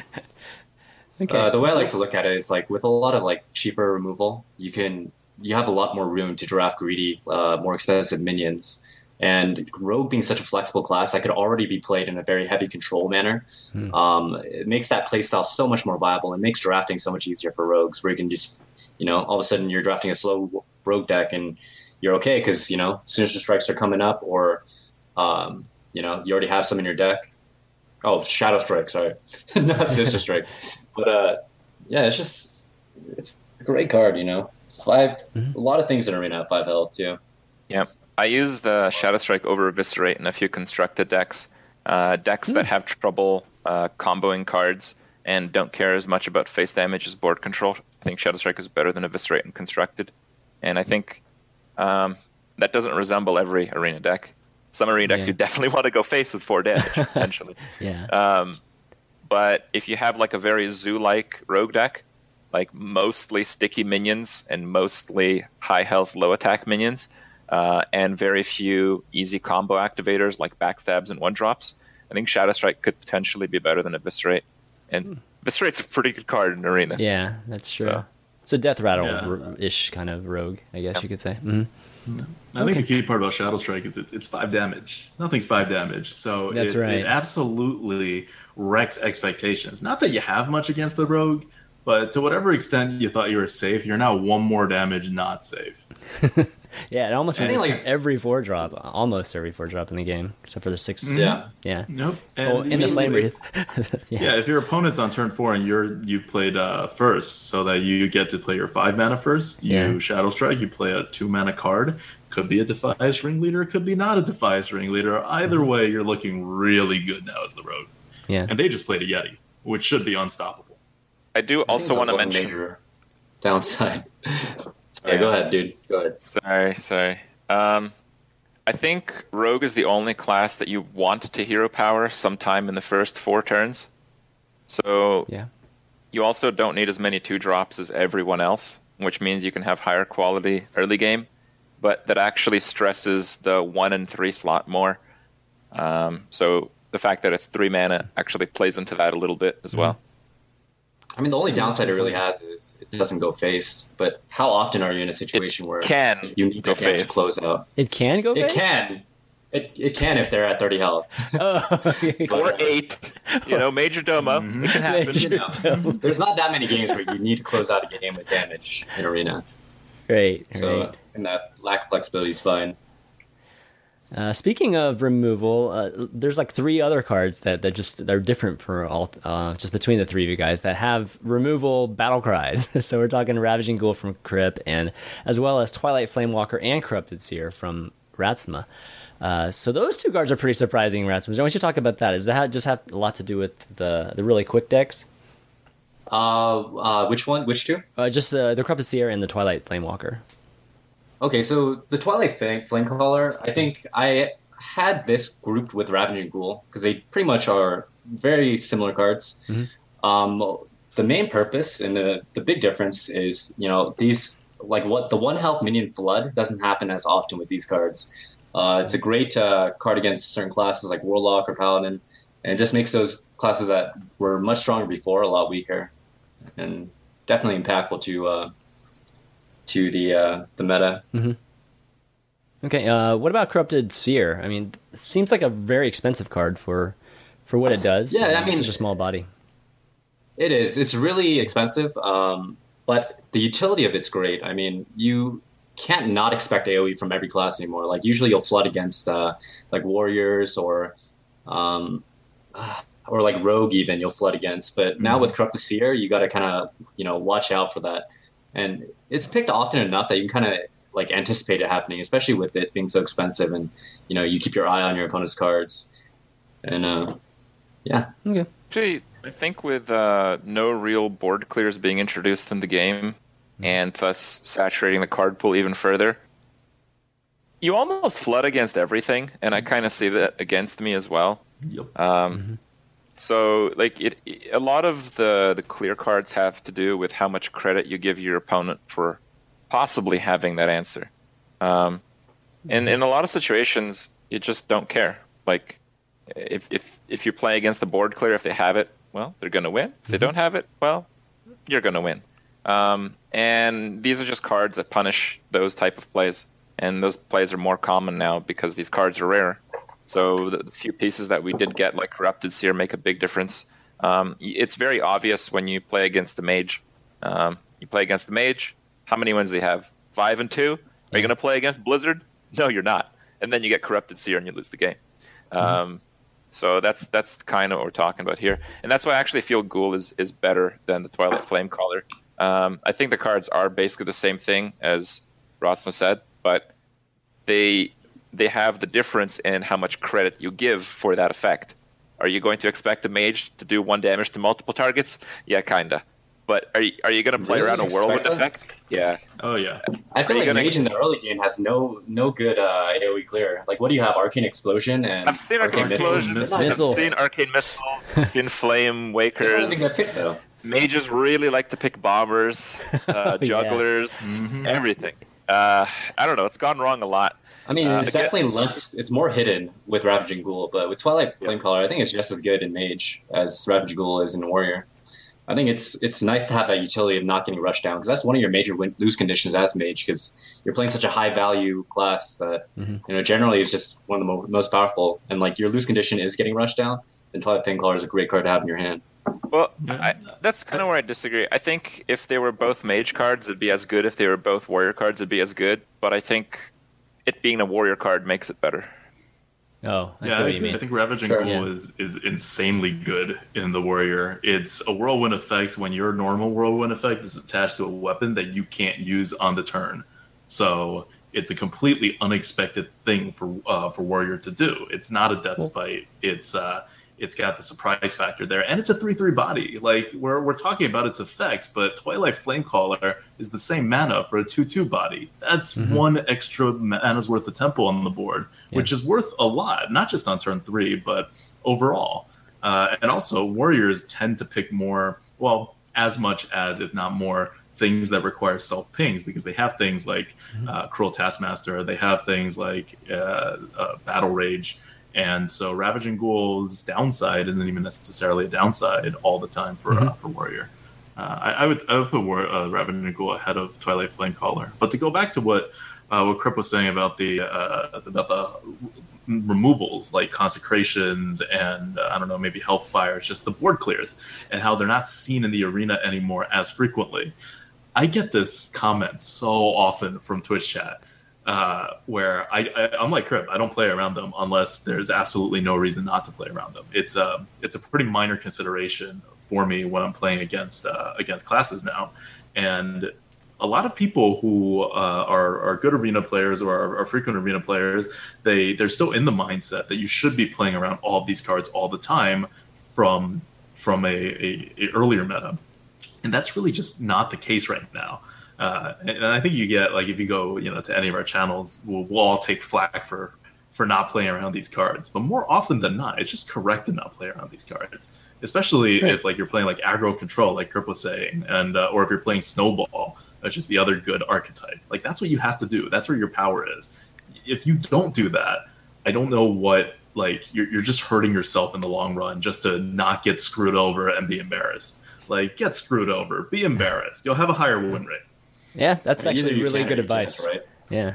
Okay. Uh, the way I like to look at it is like with a lot of like cheaper removal, you can you have a lot more room to draft greedy, uh, more expensive minions. And Rogue being such a flexible class that could already be played in a very heavy control manner, hmm. um, it makes that playstyle so much more viable. It makes drafting so much easier for Rogues, where you can just, you know, all of a sudden you're drafting a slow Rogue deck and you're okay because, you know, Sinister Strikes are coming up, or, um, you know, you already have some in your deck. Oh, Shadow Strike, sorry. Not Sinister Strike. But, uh, yeah, it's just, it's a great card, you know. Five, mm-hmm. a lot of things in Arena have five health, too. Yeah. I use the Shadow Strike over Eviscerate in a few constructed decks. Uh, decks mm. that have trouble uh, comboing cards and don't care as much about face damage as board control. I think Shadow Strike is better than Eviscerate in constructed. And I think um, that doesn't resemble every Arena deck. Some Arena decks yeah. you definitely want to go face with four damage, potentially. yeah. Um, but if you have like a very Zoo-like Rogue deck, like mostly sticky minions and mostly high health, low attack minions, Uh, and very few easy combo activators like backstabs and one drops, I think Shadow Strike could potentially be better than Eviscerate. And hmm. Eviscerate's a pretty good card in Arena. Yeah, that's true. So, it's a Death Rattle-ish yeah. kind of rogue, I guess yeah. you could say. Mm-hmm. Yeah. I okay. think the key part about Shadow Strike is it's, it's five damage. Nothing's five damage. So that's it, right. it absolutely wrecks expectations. Not that you have much against the rogue, but to whatever extent you thought you were safe, you're now one more damage not safe. Yeah, it almost I think, ruins like- every four drop, almost every four drop in the game, except for the six. Yeah. Yeah. Nope. Oh, in the maybe- flame wreath. Yeah, if your opponent's on turn four and you're you played uh, first, so that you get to play your five mana first, you Yeah. Shadow Strike, you play a two mana card. Could be a Defias Ringleader, could be not a Defias Ringleader. Either way, you're looking really good now as the Rogue. Yeah. And they just played a Yeti, which should be unstoppable. I do also want to mention. Major downside. Yeah, go ahead, dude. Go ahead. Sorry, sorry. Um, I think Rogue is the only class that you want to hero power sometime in the first four turns. So Yeah. you also don't need as many two drops as everyone else, which means you can have higher quality early game, but that actually stresses the one and three slot more. Um, so the fact that it's three mana actually plays into that a little bit as well. I mean, the only downside it really has is it doesn't go face. But how often are you in a situation where Can you need go that game to face. close out? It can go It base? can. It, it can if they're at thirty health. Oh, okay. Or eight, you know, Major Domo. Mm-hmm. It can happen. Major You know, Domo. there's not that many games where you need to close out a game with damage in Arena. Great. So, Great. and that lack of flexibility is fine. Uh, speaking of removal, uh, there's like three other cards that, that just they're different for all uh, just between the three of you guys that have removal battle cries. So we're talking Ravaging Ghoul from Crip, and as well as Twilight Flamewalker and Corrupted Seer from Ratsma. Uh, so those two cards are pretty surprising, Ratsma. Why don't you talk about that? Does that have- just have a lot to do with the the really quick decks? Uh, uh, which one? Which two? Uh, just uh, the Corrupted Seer and the Twilight Flamewalker. Okay, so the Twilight Flame, Flamecaller, I think I had this grouped with Ravaging Ghoul because they pretty much are very similar cards. Um, the main purpose and the, the big difference is, you know, these, like what the one health minion Flood doesn't happen as often with these cards. Uh, it's a great uh, card against certain classes like Warlock or Paladin, and it just makes those classes that were much stronger before a lot weaker, and definitely impactful to uh, to the uh, the meta. Okay, uh, what about Corrupted Seer? I mean, it seems like a very expensive card for for what it does. Yeah, I and it's mean- such a small body. It is. It's really expensive, um, but the utility of it's great. I mean, you can't not expect AoE from every class anymore. Like usually, you'll flood against uh, like warriors or um, or like rogue even. You'll flood against, but now with Corrupted Seer, you got to kind of you know watch out for that. And it's picked often enough that you can kind of like anticipate it happening, especially with it being so expensive. And you know, you keep your eye on your opponent's cards. And uh, yeah. Okay. Actually, I think with uh, no real board clears being introduced in the game, and thus saturating the card pool even further, you almost flood against everything, and I kind of see that against me as well. Yep. Um, So, like, it, a lot of the, the clear cards have to do with how much credit you give your opponent for possibly having that answer. Um, and in a lot of situations, you just don't care. Like, if if if you play against the board clear, if they have it, well, they're going to win. If they don't have it, well, you're going to win. Um, and these are just cards that punish those type of plays. And those plays are more common now because these cards are rare. So the few pieces that we did get, like Corrupted Seer, make a big difference. Um, it's very obvious when you play against the mage. Um, you play against the mage, how many wins do you have? Five and two? Are you going to play against Blizzard? No, you're not. And then you get Corrupted Seer and you lose the game. Um, so that's that's kind of what we're talking about here. And that's why I actually feel Ghoul is, is better than the Twilight Flamecaller. Um, I think the cards are basically the same thing as Rotsma said, but they... they have the difference in how much credit you give for that effect. Are you going to expect a mage to do one damage to multiple targets? Yeah, kinda. But are you are you going to play Really? around a whirlwind Expect that? effect? Yeah. Oh yeah. I feel Are you like gonna Mage in the early game has no no good uh, AoE clear. Like, what do you have? Arcane Explosion and I've seen Arcane Missiles? Explosions. They're not- Missiles. I've seen Arcane Missiles. I've seen Flame they're not Wakers. even gonna pick, though. Mages really like to pick bombers, uh, Yeah. jugglers, everything. Uh, I don't know. It's gone wrong a lot. I mean, Uh, it's again- definitely less. It's more hidden with Ravaging Ghoul, but with Twilight Flamecaller, I think it's just as good in Mage as Ravaging Ghoul is in Warrior. I think it's it's nice to have that utility of not getting rushed down, because that's one of your major win- lose conditions as Mage, because you're playing such a high value class that you know generally is just one of the mo- most powerful, and like your lose condition is getting rushed down. Then Twilight Flamecaller is a great card to have in your hand. Well, Yeah. I, that's kind of where I disagree. I think if they were both mage cards, it'd be as good. If they were both warrior cards, it'd be as good. But I think it being a warrior card makes it better. Oh, I yeah, see I what you think, mean. I think Ravaging Sure. Ghoul Yeah. is, is insanely good in the Warrior. It's a whirlwind effect when your normal whirlwind effect is attached to a weapon that you can't use on the turn. So it's a completely unexpected thing for uh, for Warrior to do. It's not a Death Spite. It's uh, it's got the surprise factor there, and it's a three three body. Like we're we're talking about its effects, but Twilight Flamecaller is the same mana for a two two body. That's Mhm. one extra mana's worth of tempo on the board, which is worth a lot, not just on turn three, but overall. Uh, and also, Warriors tend to pick more, well, as much as, if not more, things that require self pings because they have things like uh, Cruel Taskmaster, they have things like uh, uh, Battle Rage. And so Ravaging Ghoul's downside isn't even necessarily a downside all the time for uh, for Warrior. Uh, I, I would I would put War, uh, Ravaging Ghoul ahead of Twilight Flamecaller. But to go back to what uh, what Crip was saying about the uh, about the removals like Consecrations and uh, I don't know, maybe Hellfire, just the board clears and how they're not seen in the arena anymore as frequently. I get this comment so often from Twitch chat. Uh, where I, I, I'm like Crip, I don't play around them unless there's absolutely no reason not to play around them. It's a it's a pretty minor consideration for me when I'm playing against uh, against classes now, and a lot of people who uh, are are good arena players or are, are frequent arena players, they they're still in the mindset that you should be playing around all of these cards all the time from from a, a, a earlier meta, and that's really just not the case right now. Uh, and I think you get, like, if you go, you know, to any of our channels, we'll, we'll all take flack for, for not playing around these cards. But more often than not, it's just correct to not play around these cards. Especially Right. if, like, you're playing, like, aggro control, like Crip was saying, and uh, or if you're playing Snowball, which is the other good archetype. Like, that's what you have to do. That's where your power is. If you don't do that, I don't know what, like, you're, you're just hurting yourself in the long run just to not get screwed over and be embarrassed. Like, get screwed over. Be embarrassed. You'll have a higher win rate. Yeah, that's I mean, either actually you really can or good you advice. can't, right? Yeah.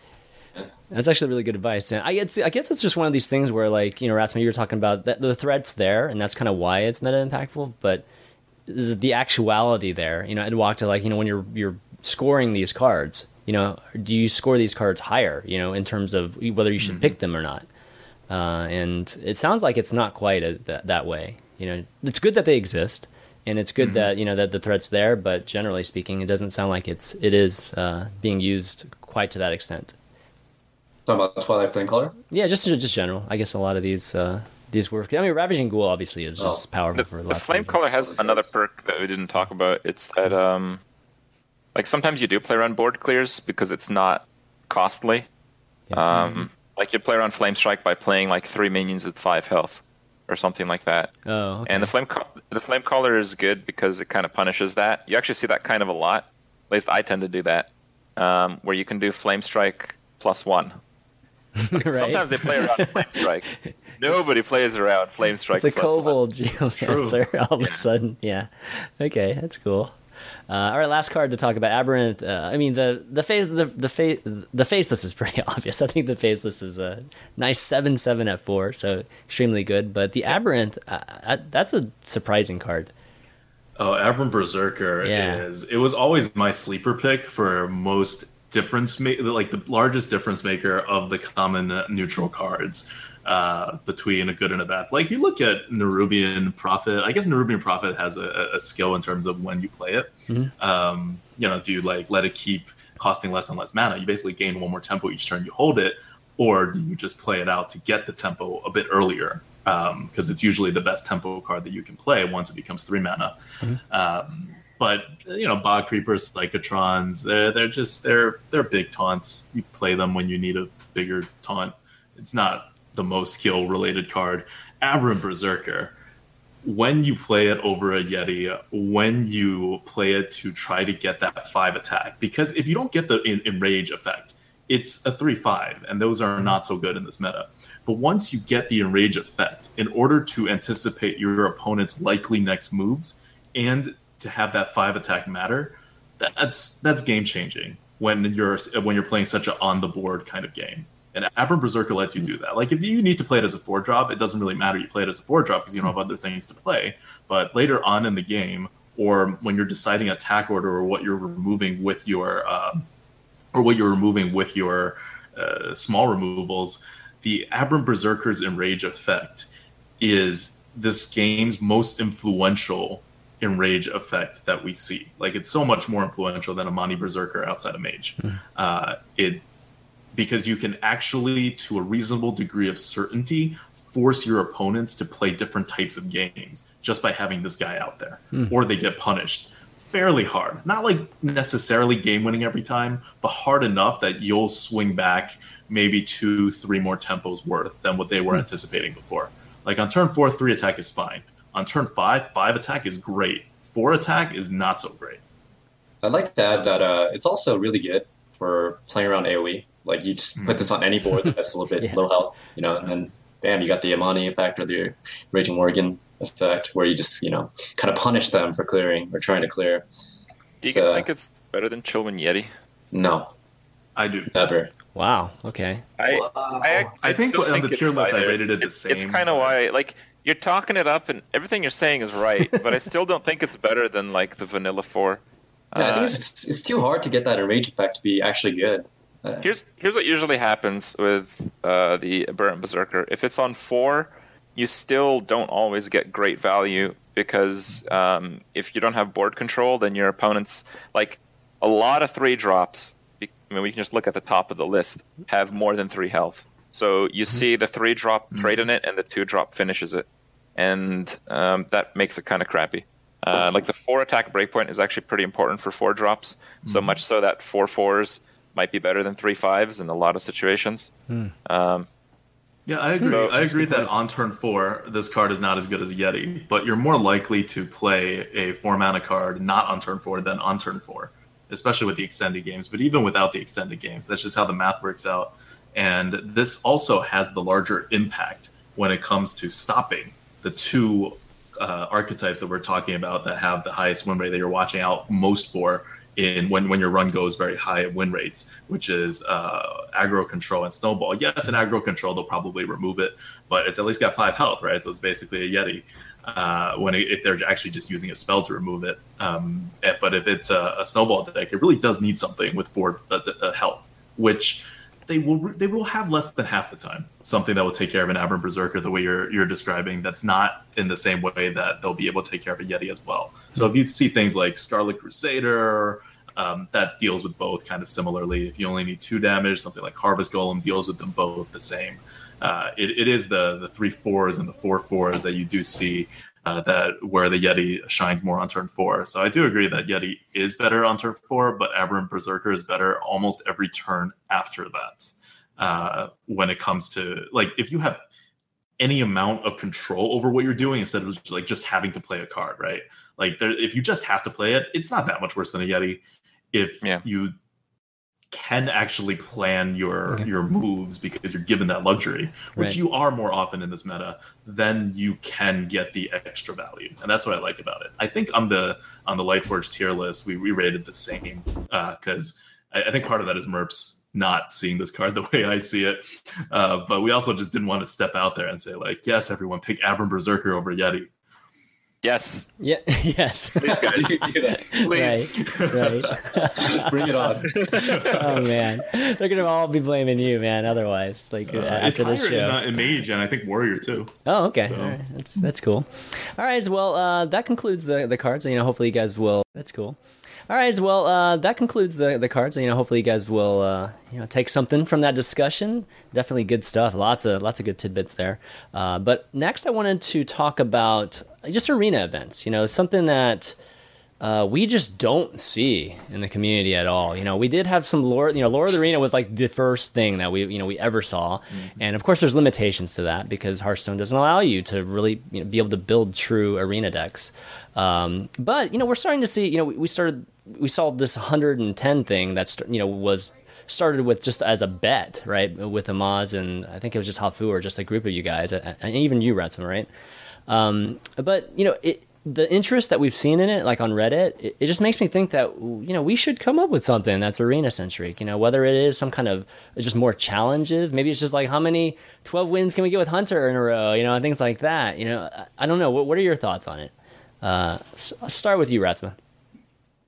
That's actually really good advice. And I guess, I guess it's just one of these things where, like, you know, Ratsman, you were talking about that the threat's there, and that's kind of why it's meta impactful. But is the actuality there? You know, I'd walk to, like, you know, when you're you're scoring these cards, you know, do you score these cards higher? You know, in terms of whether you should Mm-hmm. pick them or not. Uh, and it sounds like it's not quite a, that that way. You know, it's good that they exist, and it's good Mhm. that you know that the threat's there. But generally speaking, it doesn't sound like it's it is uh, being used quite to that extent. Talking about Twilight Flamecaller? Yeah, just just general. I guess a lot of these uh, these work. I mean, Ravaging Ghoul obviously is just Oh. powerful The, for the lots flame of color reasons. has another perk that we didn't talk about. It's that um, like sometimes you do play around board clears because it's not costly. Yeah. Um, like you play around Flame Strike by playing like three minions with five health, or something like that. Oh, okay. And the flame co- the flame collar is good because it kind of punishes that. You actually see that kind of a lot. At least I tend to do that, um, where you can do Flame Strike plus one. right? Sometimes they play around Flame Strike. Nobody plays around Flame Strike. it's a plus one. kobold true. geomancer all of a sudden. Yeah. Okay, that's cool. Uh, all right, last card to talk about, Aberrant. Uh, I mean, the the face the the face the faceless is pretty obvious. I think the faceless is a nice seven seven at four, so extremely good. But the Aberrant, uh, uh, that's a surprising card. Oh, Aberrant Berserker Yeah. is. It was always my sleeper pick for most difference, ma- like the largest difference maker of the common uh, neutral cards uh, between a good and a bad. Like you look at Nerubian Prophet. I guess Nerubian Prophet has a, a skill in terms of when you play it. Mhm. Um, you know, do you like let it keep costing less and less mana? You basically gain one more tempo each turn you hold it, or do you just play it out to get the tempo a bit earlier? Because it's usually the best tempo card that you can play once it becomes three mana. Um, but you know, Bog Creepers, Psychotrons, they're they're just they're they're big taunts. You play them when you need a bigger taunt. It's not the most skill related card. Aberrant Berserker, when you play it over a Yeti, when you play it to try to get that five attack, because if you don't get the en- enrage effect, it's a three five, and those are not so good in this meta. But once you get the enrage effect, in order to anticipate your opponent's likely next moves and to have that five attack matter, that's that's game changing when you're when you're playing such an on the board kind of game. And Aberrant Berserker lets you do that. Like if you need to play it as a four drop, it doesn't really matter. You play it as a four drop because you don't have other things to play. But later on in the game, or when you're deciding attack order or what you're removing with your uh, or what you're removing with your uh, small removals, the Aberrant Berserker's Enrage effect is this game's most influential Enrage effect that we see. Like, it's so much more influential than Amani Berserker outside of Mage. Mm. Uh, it because you can actually, to a reasonable degree of certainty, force your opponents to play different types of games just by having this guy out there, mm. or they get punished fairly hard. Not like necessarily game winning every time, but hard enough that you'll swing back maybe two, three more tempos worth than what they were mm. anticipating before. Like on turn four, three attack is fine. On turn five, five attack is great. Four attack is not so great. I'd like to add that uh, it's also really good for playing around AoE. Like, you just put this on any board that's a little bit yeah. low health, you know, and then bam, you got the Amani effect or the Raging Worgen effect, where you just, you know, kind of punish them for clearing or trying to clear. Do you so, guys think it's better than Chillwind Yeti? No. I do. Never. Wow, okay. I I, I, I think on the tier list I rated it the it's, same. It's kind of why, like, you're talking it up and everything you're saying is right, but I still don't think it's better than, like, the Vanilla four. Yeah, I think Uh, it's, it's too hard to get that Enrage effect to be actually good. Uh, Here's here's what usually happens with uh, the Aberrant Berserker. If it's on four, you still don't always get great value because um, if you don't have board control, then your opponents, like a lot of three drops. I mean, we can just look at the top of the list, have more than three health. So you Mm-hmm. see the three drop trade in it, and the two drop finishes it, and um, that makes it kind of crappy. Uh, like the four attack breakpoint is actually pretty important for four drops, so Mm-hmm. much so that four fours might be better than three fives in a lot of situations. Hmm. Um, Yeah, I agree. So- I agree that on turn four, this card is not as good as a Yeti, but you're more likely to play a four mana card not on turn four than on turn four, especially with the extended games. But even without the extended games, that's just how the math works out. And this also has the larger impact when it comes to stopping the two uh, archetypes that we're talking about that have the highest win rate that you're watching out most for in when, when your run goes very high at win rates, which is uh, aggro control and snowball. Yes, in aggro control, they'll probably remove it, but it's at least got five health, right? So it's basically a Yeti uh, when it, if they're actually just using a spell to remove it. Um, eh, but if it's a, a snowball deck, it really does need something with four uh, uh, health, which they will they will have less than half the time. Something that will take care of an Aberrant Berserker the way you're you're describing. That's not in the same way that they'll be able to take care of a Yeti as well. So if you see things like Scarlet Crusader, um, that deals with both kind of similarly. If you only need two damage, something like Harvest Golem deals with them both the same. Uh, it, it is the the three fours and the four fours that you do see uh, that where the Yeti shines more on turn four. So I do agree that Yeti is better on turn four, but Aberrant Berserker is better almost every turn after that. Uh, when it comes to, like, if you have any amount of control over what you're doing instead of just, like just having to play a card, right? Like there, if you just have to play it, it's not that much worse than a Yeti. If Yeah. you can actually plan your Okay. your moves because you're given that luxury, which Right. you are more often in this meta, then you can get the extra value, and that's what I like about it. I think on the on the Lightforge tier list, we, we rated the same because uh, I, I think part of that is Merps not seeing this card the way I see it, uh, but we also just didn't want to step out there and say like, yes, everyone pick Aberrant Berserker over Yeti. yes, Yeah. Yes. please, guys, please. Right. Right. Bring it on. Oh man, they're gonna all be blaming you, man. Otherwise, like Uh, it's after the higher show. in, uh, in Mage and I think Warrior too. Oh, okay. So- All right. That's that's cool. All right. Well, uh, that concludes the the cards. You know, hopefully you guys will. That's cool. All right. Well, uh, that concludes the the cards. You know, hopefully you guys will uh, you know take something from that discussion. Definitely good stuff. Lots of lots of good tidbits there. Uh, but next, I wanted to talk about just arena events. You know, something that. Uh, we just don't see in the community at all. You know, we did have some lore. You know, Lore of the Arena was like the first thing that we, you know, we ever saw, Mm-hmm. and of course, there's limitations to that because Hearthstone doesn't allow you to really you know, be able to build true arena decks. Um, but you know, we're starting to see. You know, we, we started, we saw this one hundred ten thing that's you know was started with just as a bet, right, with Amaz and I think it was just Hafu or just a group of you guys, and even you, Ransom, right? Um, but you know it. The interest that we've seen in it, like on Reddit, it, it just makes me think that, you know, we should come up with something that's arena centric, you know, whether it is some kind of just more challenges. Maybe it's just like, how many twelve wins can we get with Hunter in a row, you know, and things like that. You know, I, I don't know. What, what are your thoughts on it? Uh, s- I'll start with you, Ratsma.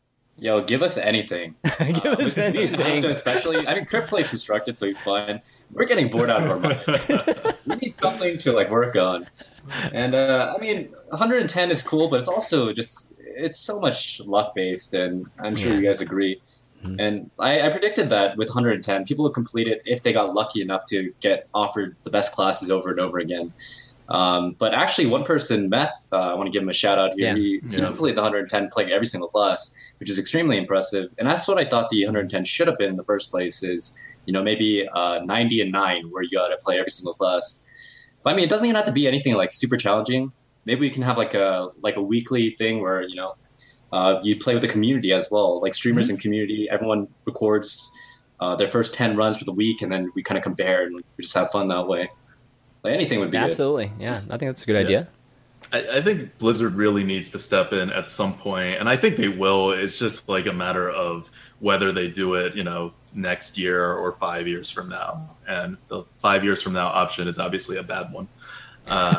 Yo, give us anything. Give Uh, us with- anything. Especially, I mean, Crypt plays constructed, so he's fine. We're getting bored out of our mind. We need something to like work on. And uh, I mean, one hundred ten is cool, but it's also just it's so much luck based, and I'm sure Yeah. you guys agree. Mhm. And I, I predicted that with one hundred ten, people would complete it if they got lucky enough to get offered the best classes over and over again. Um, but actually, one person, Meth, uh, I want to give him a shout out here. Yeah. He, he Yeah. completed the one hundred ten playing every single class, which is extremely impressive. And that's what I thought the one hundred ten should have been in the first place is, you know, maybe uh, ninety and nine, where you got to play every single class. But I mean, it doesn't even have to be anything like super challenging. Maybe we can have like a like a weekly thing where, you know, uh, you play with the community as well, like streamers and community. Everyone records uh, their first ten runs for the week, and then we kind of compare and we just have fun that way. Like anything would be good. Absolutely. Yeah, I think that's a good Yeah. idea. I, I think Blizzard really needs to step in at some point, and I think they will. It's just like a matter of whether they do it, you know, next year or five years from now. And the five years from now option is obviously a bad one. Uh,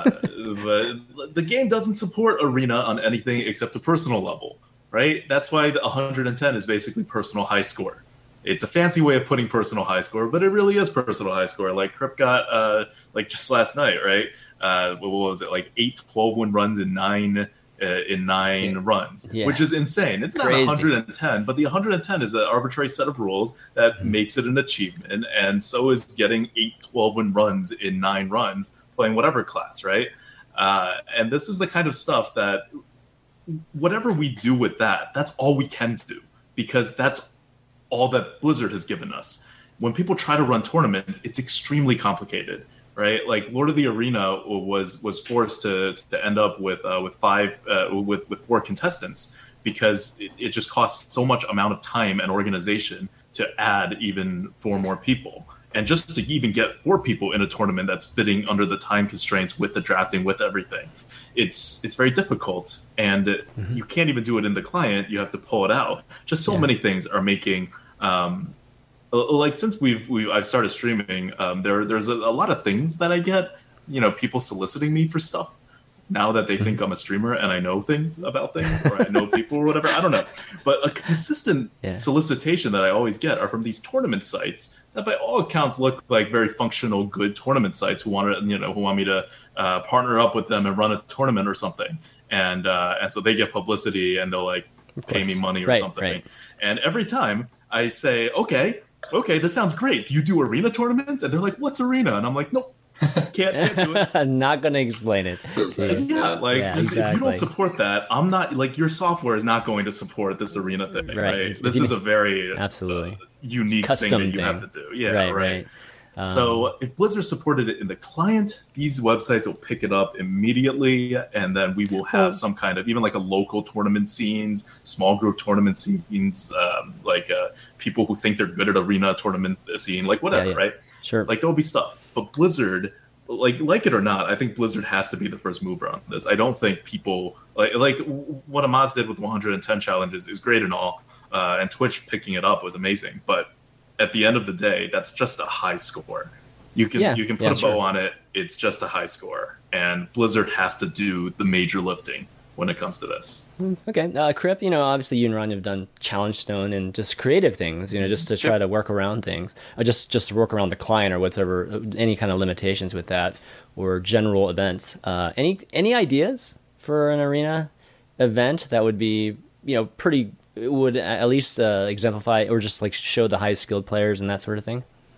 but the game doesn't support arena on anything except a personal level, right? That's why the one hundred ten is basically personal high score. It's a fancy way of putting personal high score, but it really is personal high score. Like Crypt got, uh, like just last night, right? Uh, what was it? Like eight twelve win runs in nine uh, in nine Yeah. runs, Yeah. which is insane. It's not Crazy. one hundred ten, but the one hundred ten is an arbitrary set of rules that Mhm. makes it an achievement, and so is getting eight twelve win runs in nine runs playing whatever class, right? Uh, and this is the kind of stuff that whatever we do with that, that's all we can do because that's all that Blizzard has given us. When people try to run tournaments, it's extremely complicated, right? Like Lord of the Arena was was forced to to end up with uh, with five uh, with with four contestants because it, it just costs so much amount of time and organization to add even four more people. And just to even get four people in a tournament that's fitting under the time constraints with the drafting, with everything, it's it's very difficult. And Mhm. you can't even do it in the client. You have to pull it out. Just so Yeah. many things are making, um, like since we've we I've started streaming, um, there there's a, a lot of things that I get, you know, people soliciting me for stuff. Now that they think I'm a streamer and I know things about things, or I know people or whatever, I don't know. But a consistent Yeah. solicitation that I always get are from these tournament sites that, by all accounts, look like very functional, good tournament sites who want to, you know, who want me to uh, partner up with them and run a tournament or something. And uh, and so they get publicity and they'll like pay me course. money or Right, something. right. And every time I say, okay, okay, this sounds great. Do you do arena tournaments? And they're like, what's arena? And I'm like, nope, can't, can't do it. Not gonna explain it. Yeah, like Yeah, just, if you exactly. don't support that, I'm not like your software is not going to support this arena thing, Right. right? It's- This it's- is a very Absolutely. uh, unique It's a thing custom that you thing. have to do. Yeah, right, right. right. Um, So if Blizzard supported it in the client, these websites will pick it up immediately, and then we will have Well- some kind of even like a local tournament scenes, small group tournament scenes, um, like uh, people who think they're good at arena tournament scene, like whatever, Yeah, yeah. right? sure. Like there'll be stuff, but Blizzard, like like it or not, I think Blizzard has to be the first mover on this. I don't think people like like what Amaz did with one hundred ten challenges is great and all, uh, and Twitch picking it up was amazing. But at the end of the day, that's just a high score. You can Yeah, you can put yeah, a bow sure. on it. It's just a high score, and Blizzard has to do the major lifting when it comes to this. Okay, uh, Crip, you know, obviously you and Ron have done Challenge Stone and just creative things, you know, just to try to work around things, or just just to work around the client or whatever, any kind of limitations with that, or general events. Uh, any any ideas for an arena event that would be, you know, pretty would at least uh, exemplify or just like show the high skilled players and that sort of thing?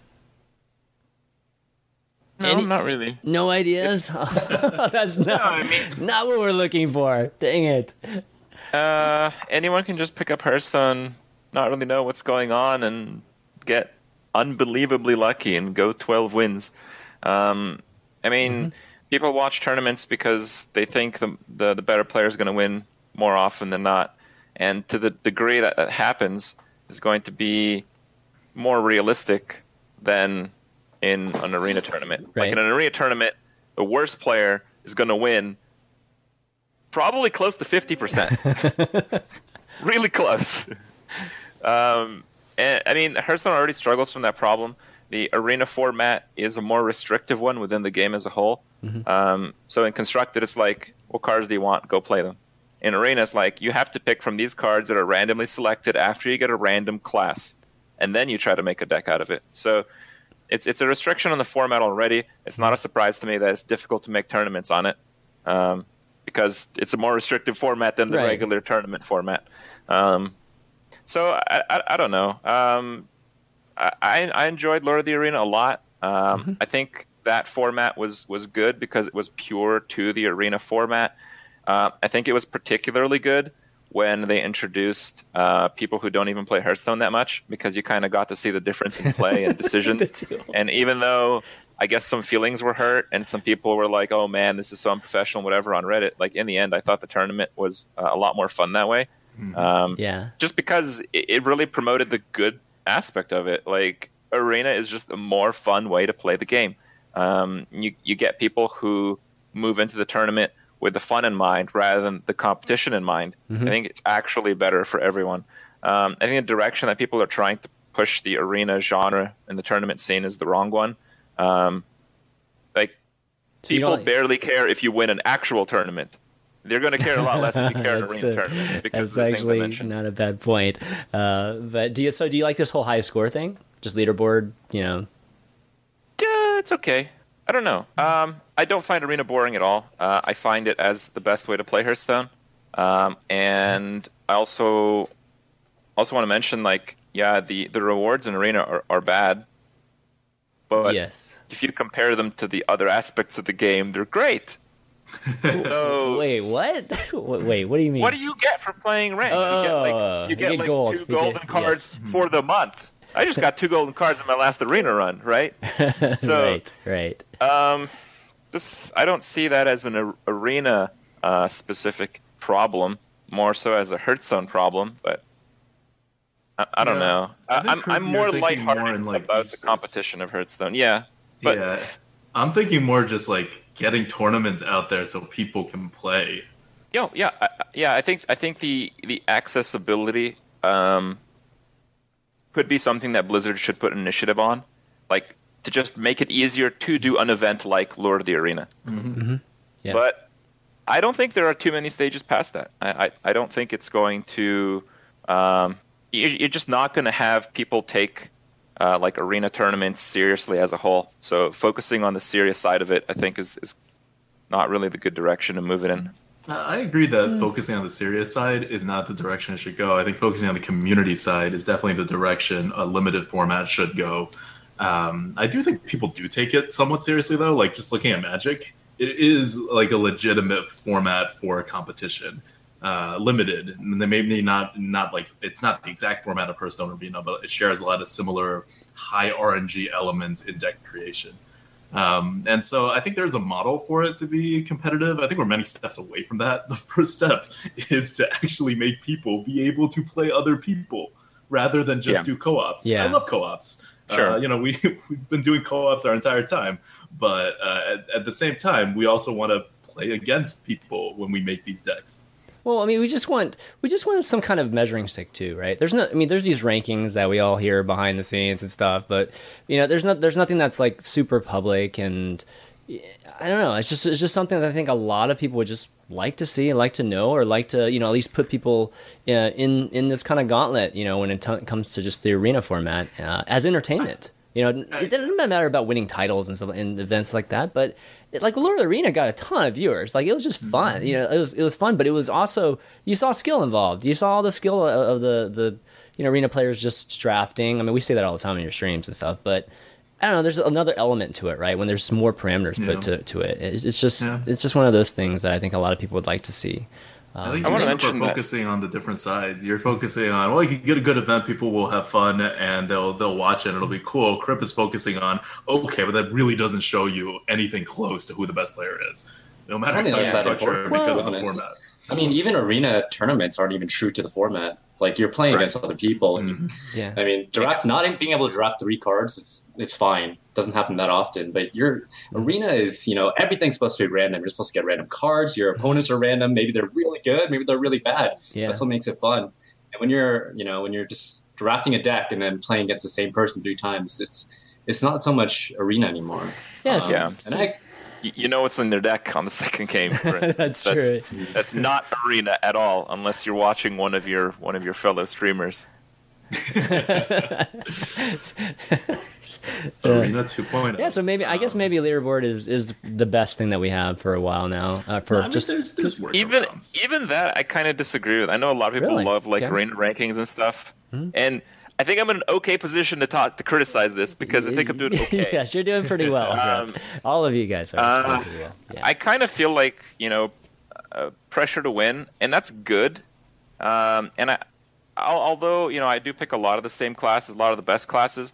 No, Any- not really. No ideas. That's not I mean, not what we're looking for. Dang it. uh, anyone can just pick up Hearthstone, not really know what's going on, and get unbelievably lucky and go twelve wins. Um, I mean, Mm-hmm. people watch tournaments because they think the the, the better player is going to win more often than not, and to the degree that that happens is going to be more realistic than in an arena tournament. Right. Like in an arena tournament, the worst player is going to win probably close to fifty percent. Really close. Um, and I mean, Hearthstone already struggles from that problem. The arena format is a more restrictive one within the game as a whole. Mhm. Um, so in constructed, it's like, what cards do you want? Go play them. In Arena, it's like you have to pick from these cards that are randomly selected after you get a random class, and then you try to make a deck out of it. So it's it's a restriction on the format already. It's not a surprise to me that it's difficult to make tournaments on it, um, because it's a more restrictive format than the Right. regular tournament format. Um, so I, I, I don't know. Um, I, I enjoyed Lord of the Arena a lot. Um, mm-hmm. I think that format was, was good because it was pure to the Arena format. Uh, I think it was particularly good when they introduced uh, people who don't even play Hearthstone that much, because you kind of got to see the difference in play and decisions. And even though I guess some feelings were hurt and some people were like, oh man, this is so unprofessional, whatever, on Reddit, like in the end, I thought the tournament was uh, a lot more fun that way. Mm-hmm. Um, yeah. Just because it, it really promoted the good aspect of it. Like, Arena is just a more fun way to play the game. Um, you, you get people who move into the tournament with the fun in mind rather than the competition in mind. Mm-hmm. I think it's actually better for everyone. Um, I think the direction that people are trying to push the Arena genre in the tournament scene is the wrong one. Um, like, so people barely care if you win an actual tournament. They're going to care a lot less if you care an Arena a, tournament because that's of the things I mentioned. Actually not a bad point. Uh, but do you, so do you like this whole high score thing? Just leaderboard, you know? Yeah, it's okay. I don't know. Um, I don't find Arena boring at all. Uh, I find it as the best way to play Hearthstone. Um, and I also also want to mention, like, yeah, the, the rewards in Arena are, are bad. But yes. if you compare them to the other aspects of the game, they're great. So, wait, what? Wait, what do you mean? What do you get for playing ranked? Oh, you get like, you get, you get like gold. two You golden get, cards yes. for the month. I just got two golden cards in my last Arena run, right? So, right, right. Um, this I don't see that as an Arena uh, specific problem, more so as a Hearthstone problem. But I, I don't yeah, know. I I'm I'm more lighthearted more in, like, about the competition of Hearthstone. Yeah, but yeah, I'm thinking more just like getting tournaments out there so people can play. Yo, yeah, I, yeah. I think I think the the accessibility um, could be something that Blizzard should put an initiative on, like to just make it easier to do an event like Lord of the Arena. Mm-hmm. Mm-hmm. Yeah. But I don't think there are too many stages past that. I I, I don't think it's going to. Um, you, you're just not going to have people take uh, like Arena tournaments seriously as a whole. So focusing on the serious side of it, I think, is is not really the good direction to move it in. I agree that mm. focusing on the serious side is not the direction it should go. I think focusing on the community side is definitely the direction a limited format should go. Um, I do think people do take it somewhat seriously, though. Like, just looking at Magic, it is like a legitimate format for a competition. Uh, limited, and they maybe not not like it's not the exact format of Hearthstone Arena, but it shares a lot of similar high R N G elements in deck creation. Um, and so I think there's a model for it to be competitive. I think we're many steps away from that. The first step is to actually make people be able to play other people rather than just yeah. do co-ops. Yeah. I love co-ops. Sure. Uh, you know, we, we've been doing co-ops our entire time, but uh, at, at the same time, we also want to play against people when we make these decks. Well, I mean, we just want we just want some kind of measuring stick too, right? There's no, I mean, there's these rankings that we all hear behind the scenes and stuff, but you know, there's not there's nothing that's like super public, and I don't know. It's just it's just something that I think a lot of people would just like to see and like to know, or like to, you know, at least put people uh, in in this kind of gauntlet, you know, when it t- comes to just the Arena format uh, as entertainment. You know, it doesn't matter about winning titles and stuff in events like that, but it, like Lord of the Arena got a ton of viewers. Like, it was just fun. Mm-hmm. You know, it was it was fun, but it was also, you saw skill involved. You saw all the skill of, of the the you know Arena players just drafting. I mean, we say that all the time in your streams and stuff, but I don't know. There's another element to it, right? When there's more parameters yeah. put to to it, it's, it's just yeah. it's just one of those things that I think a lot of people would like to see. I think I you're want to mention focusing that. on the different sides. You're focusing on, well, you can get a good event, people will have fun, and they'll they'll watch it, and it'll be cool. Crip is focusing on, okay, but that really doesn't show you anything close to who the best player is, no matter how you structure because well, of the format. I mean, even Arena tournaments aren't even true to the format. Like, you're playing right. against other people. Mm-hmm. Yeah. I mean, draft not being able to draft three cards, it's, it's fine. Doesn't happen that often. But your mm-hmm. Arena is, you know, everything's supposed to be random. You're supposed to get random cards. Your opponents are random. Maybe they're really good. Maybe they're really bad. Yeah. That's what makes it fun. And when you're, you know, when you're just drafting a deck and then playing against the same person three times, it's it's not so much Arena anymore. Yeah. Um, yeah. And I, y- you know what's in their deck on the second game. For instance. That's true. That's not Arena at all, unless you're watching one of your one of your fellow streamers. Arena two point oh. Yeah, so maybe I guess maybe leaderboard is, is the best thing that we have for a while now. Uh, for I mean, just there's, there's Even workarounds. even that, I kind of disagree with. I know a lot of people Really? love like Okay. Arena rankings and stuff, and I think I'm in an okay position to talk to criticize this because I think I'm doing okay. yes, you're doing pretty well. Um, Greg. All of you guys are uh, doing pretty well. Yeah. I kind of feel like you know uh, pressure to win, and that's good. Um, and I, al- although you know I do pick a lot of the same classes, a lot of the best classes.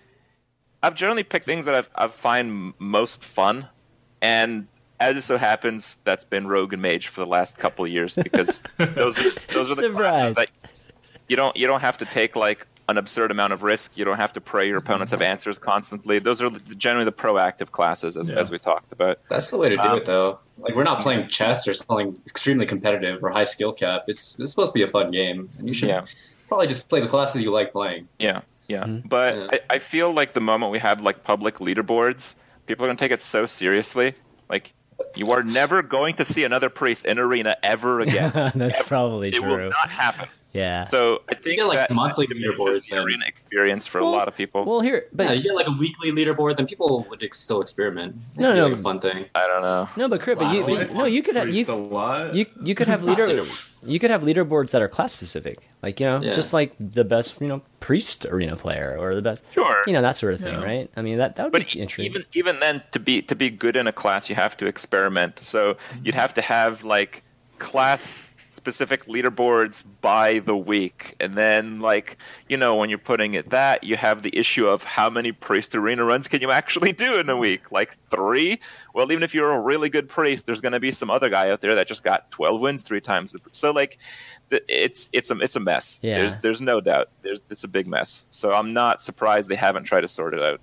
I've generally picked things that I've, I find most fun, and as it so happens, that's been Rogue and Mage for the last couple of years because those are those are the Surprise. classes that you don't you don't have to take like an absurd amount of risk. You don't have to pray your opponents have answers constantly. Those are generally the proactive classes, as, Yeah. as we talked about. That's the way to do Um, it, though. Like we're not playing chess or something extremely competitive or high skill cap. It's this is supposed to be a fun game, and you should Yeah. probably just play the classes you like playing. Yeah, yeah. Mhm. But Yeah. I, I feel like the moment we have like public leaderboards, people are going to take it so seriously. Like, you are never going to see another priest in Arena ever again. That's probably it true. will not happen. Yeah. So I think get, like, that monthly diminishes leaderboards the then. Arena experience for Well- a lot of people. well, here, but yeah, you get like a weekly leaderboard, then people would ex- still experiment. It'd No, be no. like a fun thing. I don't know. no, but Crip, but you, Wow. but- no, you could have Priest a you, lot. you you could have leader you could have leaderboards that are class specific, like you know, Yeah. just like the best you know priest arena player or the best, Sure. you know, that sort of thing, Yeah. right? I mean, that that would But be e- intriguing. even even then, to be to be good in a class, you have to experiment. So you'd have to have like class specific leaderboards by the week, and then like you know when you're putting it that you have the issue of how many priest arena runs can you actually do in a week? Like three? Well, even if you're a really good priest, there's going to be some other guy out there that just got twelve wins three times. So like, the- it's it's a it's a mess. Yeah. There's there's no doubt. There's it's a big mess. So I'm not surprised they haven't tried to sort it out.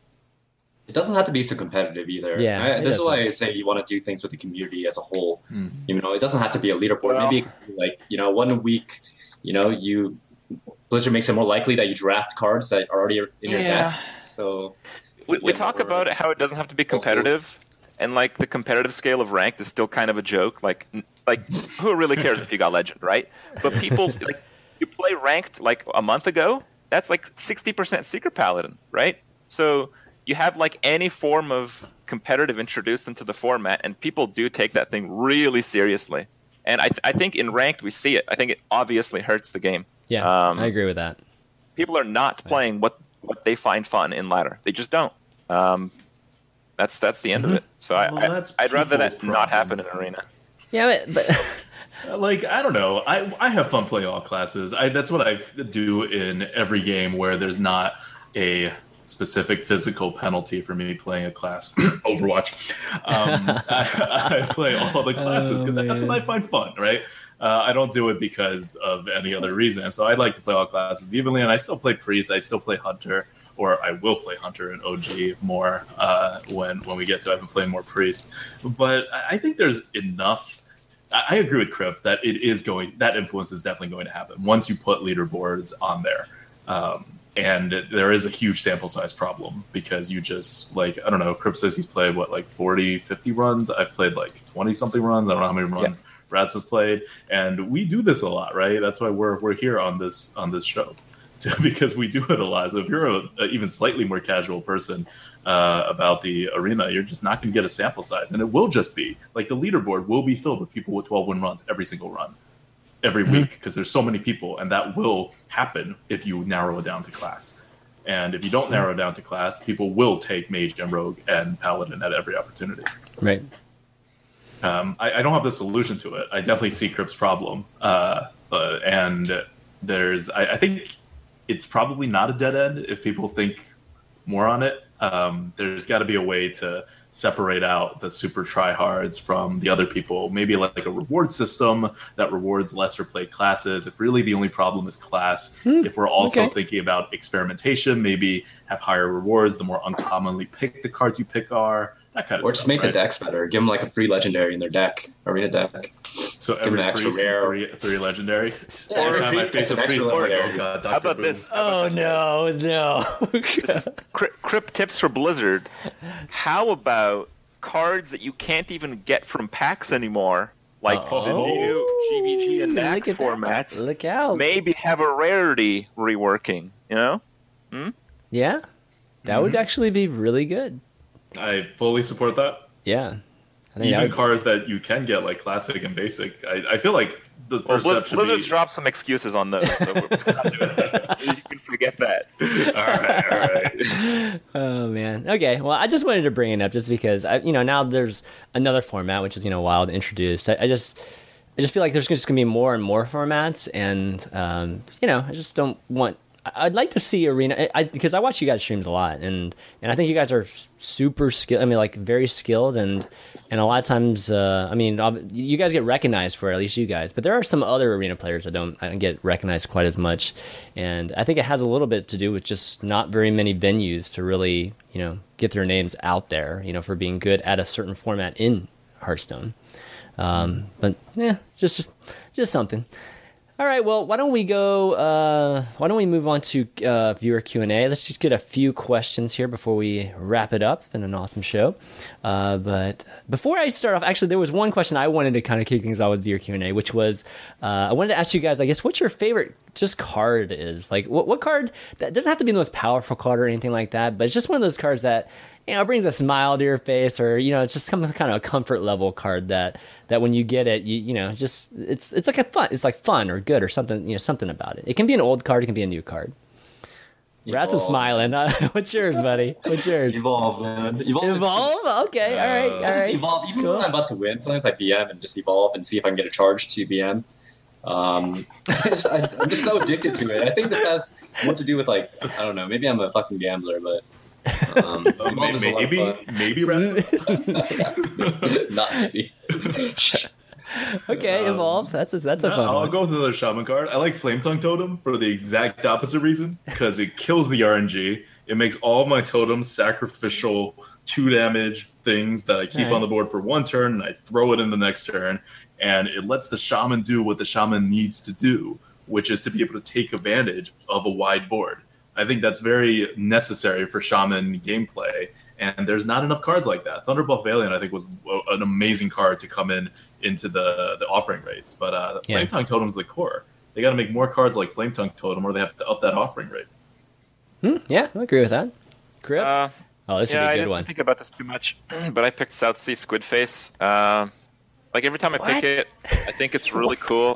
It doesn't have to be so competitive either. Yeah, I, it this is why doesn't. I say you want to do things with the community as a whole. Mm. You know, it doesn't have to be a leaderboard. Well- Maybe it could be like you know, one week, you know, you Blizzard makes it more likely that you draft cards that are already in your Yeah. deck. So We, we Yeah, talk more- about it how it doesn't have to be competitive, and like the competitive scale of ranked is still kind of a joke. Like, n- like who really cares if you got legend, right? But people like you play ranked like a month ago. That's like sixty percent secret paladin, right? So you have like any form of competitive introduced into the format, and people do take that thing really seriously. And I, th- I think in ranked we see it. I think it obviously hurts the game. yeah, um, I agree with that. People are not playing what what they find fun in ladder. They just don't. Um, that's that's the end Mm-hmm. of it. So I, Well, I that's I'd rather that people's not happen in problems. arena. Yeah, but, but Like, I don't know. I I have fun playing all classes. I that's what I do in every game where there's not a specific physical penalty for me playing a class. Overwatch. Um, I, I play all the classes because Oh, that's man. what I find fun, right? Uh, I don't do it because of any other reason. So I like to play all classes evenly, and I still play priest. I still play hunter, or I will play hunter and O G more uh, when when we get to. I've been playing more priest, but I I think there's enough. I I agree with Crip that it is going. That influence is definitely going to happen once you put leaderboards on there. Um, and there is a huge sample size problem because you just like I don't know. Crip says he's played what like forty, fifty runs. I've played like twenty something runs. I don't know how many runs Rats was played, and we do this a lot, right? That's why we're we're here on this on this show because we do it a lot. So if you're a, a even slightly more casual person uh, about the arena, you're just not going to get a sample size, and it will just be like the leaderboard will be filled with people with twelve win runs every single run. Every Mm-hmm. week because there's so many people, and that will happen if you narrow it down to class. And if you don't narrow it down to class, people will take mage and rogue and paladin at every opportunity. right. Um, I, I don't have the solution to it. I definitely see Crip's problem, uh, uh, and there's I, I think it's probably not a dead end if people think more on it. Um, there's got to be a way to separate out the super tryhards from the other people. Maybe like, like a reward system that rewards lesser played classes. If really the only problem is class, if we're also okay. thinking about experimentation, maybe have higher rewards the more uncommonly picked the cards you pick are. That kind of or stuff. just make right? the decks better. Give them like a free legendary in their deck, arena deck. So Give every them extra priest, rare. three, three legendary. Yeah, Every every time I priest face gets a an priest, extra I'm like, legendary. oh god, Doctor How about Boom. this? How Oh about this? no, no. This is Cri- Crip tips for Blizzard. How about cards that you can't even get from packs anymore, like Oh. the new G V G and Look Dax at that. formats, Look out. maybe have a rarity reworking, you know? Yeah, that would actually be really good. I fully support that. Yeah, I think that Even would, cars that you can get, like classic and basic, I, I feel like the Well, first Blizz- step should Blizzard's be. dropped some excuses on those, so we're not doing that. You can forget that. all right, all right. oh man. Okay, well, I just wanted to bring it up just because I, you know, now there's another format which is you know Wild introduced. I, I just, I just feel like there's just gonna be more and more formats, and um, you know, I just don't want. I- I'd like to see Arena I, because I watch you guys streams a lot, and and I think you guys are super skilled. I mean, like very skilled, and and a lot of times, uh, I mean, ob- you guys get recognized for it, at least you guys. But there are some other Arena players that don't, I don't get recognized quite as much, and I think it has a little bit to do with just not very many venues to really, you know, get their names out there, you know, for being good at a certain format in Hearthstone. Um, but yeah, just just just something. All right, well, why don't we go? Uh, why don't we move on to uh, viewer Q and A? Let's just get a few questions here before we wrap it up. It's been an awesome show, uh, but before I start off, actually, there was one question I wanted to kind of kick things off with viewer Q and A, which was uh, I wanted to ask you guys, I guess, what's your favorite just card is? Like, what what card? That doesn't have to be the most powerful card or anything like that, but it's just one of those cards that, you know, brings a smile to your face, or you know, it's just some kind of a comfort level card that that when you get it, you you know, just it's it's like a fun, it's like fun or good or something, you know, something about it. It can be an old card, it can be a new card. Rat's Evolve. smiling. What's yours, buddy? What's yours? Evolve, man. Evolve. is- Evolve. Okay. All right. Uh, All I just right. evolve. Even Cool. when I'm about to win, sometimes I B M and just evolve and see if I can get a charge to B M. Um, I just, I, I'm just so addicted to it. I think this has more to do with like I don't know. Maybe I'm a fucking gambler, but um, Uh, Evolve may- is a lot of maybe, fun. maybe Rats. Not maybe. Okay. Um, Evolve. That's a, that's a No, fun I'll one. go with another shaman card. I like Flame Tongue Totem for the exact opposite reason, because it kills the R N G. It makes all of my totems sacrificial two damage things that I keep Alright. on the board for one turn, and I throw it in the next turn, and it lets the shaman do what the shaman needs to do, which is to be able to take advantage of a wide board. I think that's very necessary for shaman gameplay, and there's not enough cards like that. Thunderbuff Valiant, I think, was an amazing card to come in into the, the offering rates, but uh, Yeah. Flame Tongue Totem's the core. They got to make more cards like Flame Tongue Totem, or they have to up that offering rate. Hmm, yeah, I agree with that. Grip. Uh, oh, this yeah, would I be a good didn't one. think about this too much, but I picked South Sea Squid Face. Uh, like every time I What? pick it, I think it's really cool,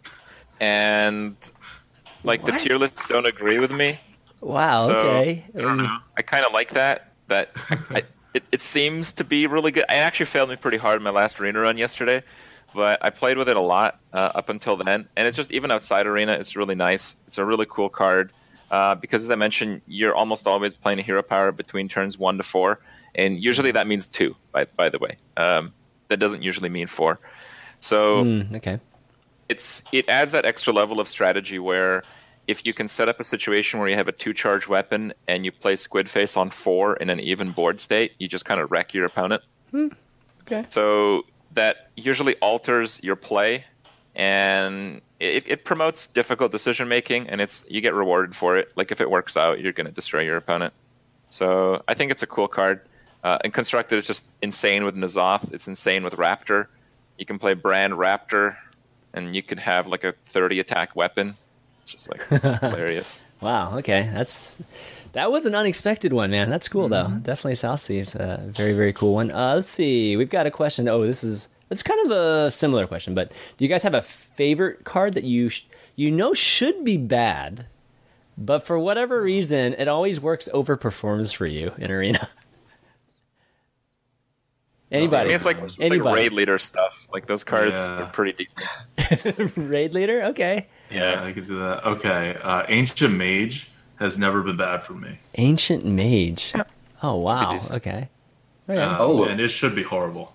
and like the What? tier lists don't agree with me. Wow. So, Okay. I don't know. I kind of like that. That I, it, it seems to be really good. It actually failed me pretty hard in my last arena run yesterday, but I played with it a lot uh, up until then, and it's just even outside arena, it's really nice. It's a really cool card uh, because, as I mentioned, you're almost always playing a hero power between turns one to four, and usually that means two. By by the way, um, that doesn't usually mean four. So Hmm, okay. it's it adds that extra level of strategy where if you can set up a situation where you have a two charge weapon and you play Squid Face on four in an even board state, you just kind of wreck your opponent. Okay. So that usually alters your play, and it, it promotes difficult decision making, and it's you get rewarded for it. Like if it works out, you're going to destroy your opponent. So I think it's a cool card. Uh, and Constructed is just insane with N'Zoth. It's insane with Raptor. You can play Brand Raptor, and you could have like a thirty attack weapon. It's just like hilarious. Wow. Okay. That's that was an unexpected one, man. That's cool Mm-hmm. though. Definitely South Sea. It's a very very cool one. Uh, let's see. We've got a question. Oh, this is it's kind of a similar question, but do you guys have a favorite card that you sh- you know should be bad, but for whatever reason it always works overperforms for you in arena? I Anybody? mean, it's like it's like Anybody. raid leader stuff. Like those cards Yeah. are pretty decent. Raid leader? Okay. Yeah, I can see that. Okay, uh, Ancient Mage has never been bad for me. Ancient Mage. Oh wow. decent. Okay. Okay. Um, Oh. and it should be horrible.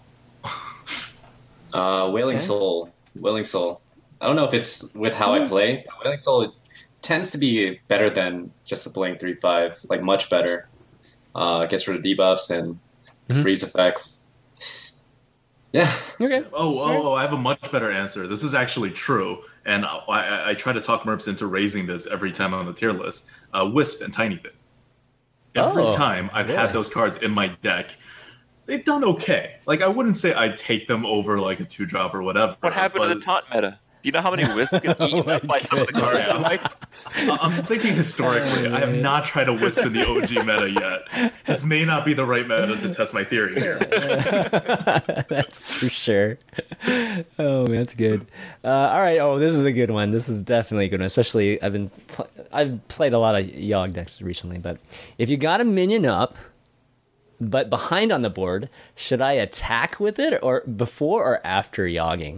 Uh, Wailing Okay. Soul. Wailing Soul. I don't know if it's with how I play. but Wailing Soul tends to be better than just playing three five. Like, much better. Uh, gets rid of debuffs and freeze effects. Yeah. Okay. Oh, oh, oh, I have a much better answer. This is actually true, and I, I, I try to talk Merps into raising this every time on the tier list. Uh, Wisp and Tiny Fit. Every Oh, time I've really? had those cards in my deck, they've done okay. Like, I wouldn't say I'd take them over like a two drop or whatever. What happened but... to the taunt meta? Do you know how many wisps get eaten Oh up by some of the cards? Yeah. I'm like, I'm thinking historically. I have not tried a wisp in the O G meta yet. This may not be the right meta to test my theory here. That's for sure. Oh, man, that's good. Uh, all right. Oh, this is a good one. This is definitely a good one. Especially, I've been pl- I've played a lot of Yogg decks recently. But if you got a minion up, but behind on the board, should I attack with it or before or after yogging?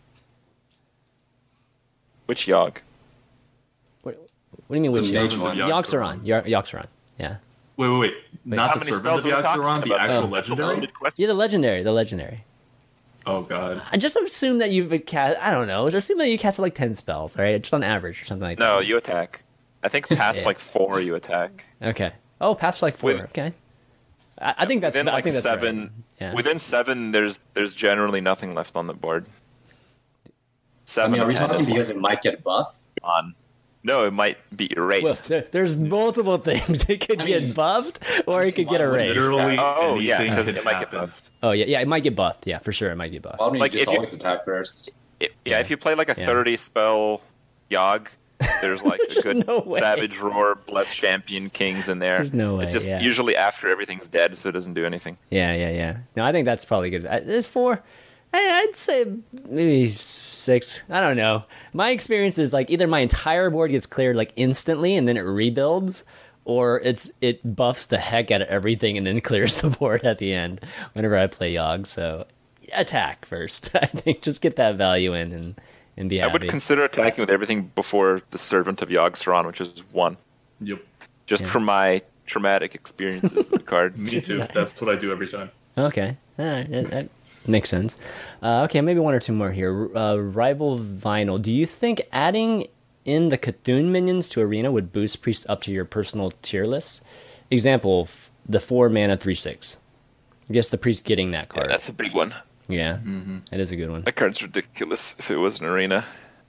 which Yogg? What, what do you mean which The Yogg? mage one. Yogg-Saron. Yogg- Yogg-Saron. Yeah. Wait, wait, wait. Not How the many servant spells of are we talking Yogg-Saron, the about? actual Oh. legendary? Loaded question? Yeah, the legendary. The legendary. Oh, God. I just assume that you've cast. I don't know. Just assume that you cast like ten spells, all right? Just on average or something like No, that. you attack. I think past Yeah. like four, you attack. Okay. Oh, past like four. With- okay. I, I think that's. Within I like think that's seven, right. Yeah. within seven, there's there's generally nothing left on the board. I Seven mean, are to we ten talking is because it might get buffed? gone. No, it might be Well, erased. there- there's multiple things. It could I get mean, buffed or it could get why would erased. Literally oh yeah, anything because could it might get happen. buffed. Oh yeah, yeah. It might get buffed. Yeah, for sure, it might get buffed. Why don't you Like, just if you- always attack first? It- yeah, Yeah. if you play like a Yeah. thirty spell Yogg, there's like a good no way. Savage Roar, Bless Champion, Kings in there. There's no way, It's just yeah. usually after everything's dead, so it doesn't do anything. Yeah, yeah, yeah. No, I think that's probably good. I- Four, I- I'd say maybe six. I don't know. My experience is like either my entire board gets cleared like instantly and then it rebuilds, or it's it buffs the heck out of everything and then clears the board at the end whenever I play Yogg. So attack first. I think just get that value in and, and be I happy. would consider attacking with everything before the Servant of Yogg-Saron, which is one. Yep. Just Yeah. from my traumatic experiences with the card. Me too. That's what I do every time. Okay, all right, that, that makes sense. Uh, okay, maybe one or two more here. Uh, Rival Vinyl. Do you think adding in the Cthulhu minions to Arena would boost Priest up to your personal tier list? Example: f- the four mana three six. I guess the Priest getting that Yeah, card. that's a big one. Yeah, that is a good one. That card's ridiculous if it was an arena.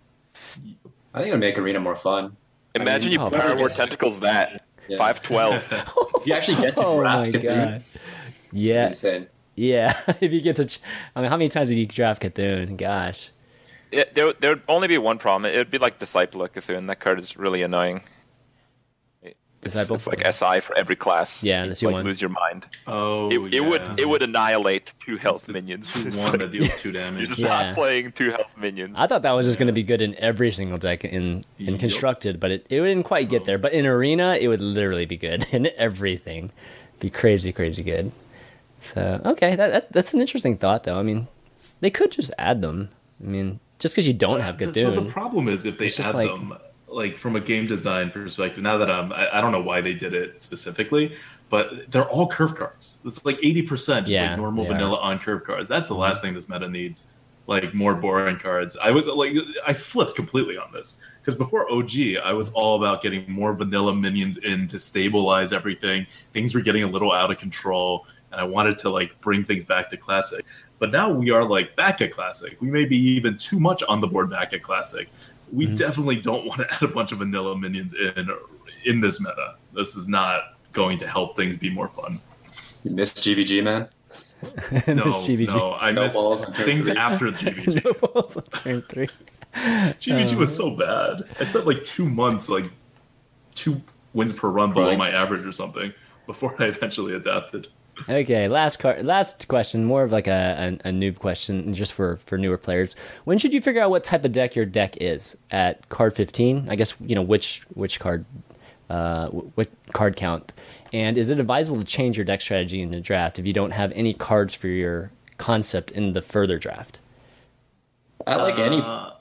I think it would make Arena more fun. Imagine mean, you oh, Power War yes. Tentacles that. Yeah. five twelve. If you actually get to Oh draft my Cthulhu, god! Yeah, insane. yeah. If you get to, ch- I mean, how many times did you draft Cthulhu? Gosh. It, there, there would only be one problem. It would be like Disciple of Cthulhu. That card is really annoying. It's, Disciple? it's like S I for every class. Yeah, you that's your like one. lose your mind. Oh, It, it yeah. would it would annihilate two health the minions. two It's one like- that deals two You're damage. just Yeah. not playing two health minions. I thought that was just going to be good in every single deck in in Yep. constructed, but it, it didn't quite get there. But in arena, it would literally be good in everything. Be crazy, crazy good. So okay, that, that that's an interesting thought, though. I mean, they could just add them. I mean, just because you don't have So Cthulhu. the problem is if they It's just add like- them, like from a game design perspective. Now that I'm, I, I don't know why they did it specifically, but they're all curve cards. It's like eighty percent just Yeah, like normal they vanilla are. on curve cards. That's the last thing this meta needs. Like more boring cards. I was like, I flipped completely on this because before O G, I was all about getting more vanilla minions in to stabilize everything. Things were getting a little out of control, and I wanted to like bring things back to classic. But now we are like back at classic. We may be even too much on the board back at classic. We Mm-hmm. definitely don't want to add a bunch of vanilla minions in in this meta. This is not going to help things be more fun. You missed G V G, man. No, G V G. no, I No miss balls on turn things three. after G V G. No balls on turn three. G V G was Uh. so bad. I spent like two months, like two wins per run below Right. my average or something before I eventually adapted. Okay, last card, last question, more of like a, a, a noob question, just for, for newer players. When should you figure out what type of deck your deck is? At card fifteen, I guess you know which which card, uh, wh- what card count, and is it advisable to change your deck strategy in the draft if you don't have any cards for your concept in the further draft? I like any. Uh,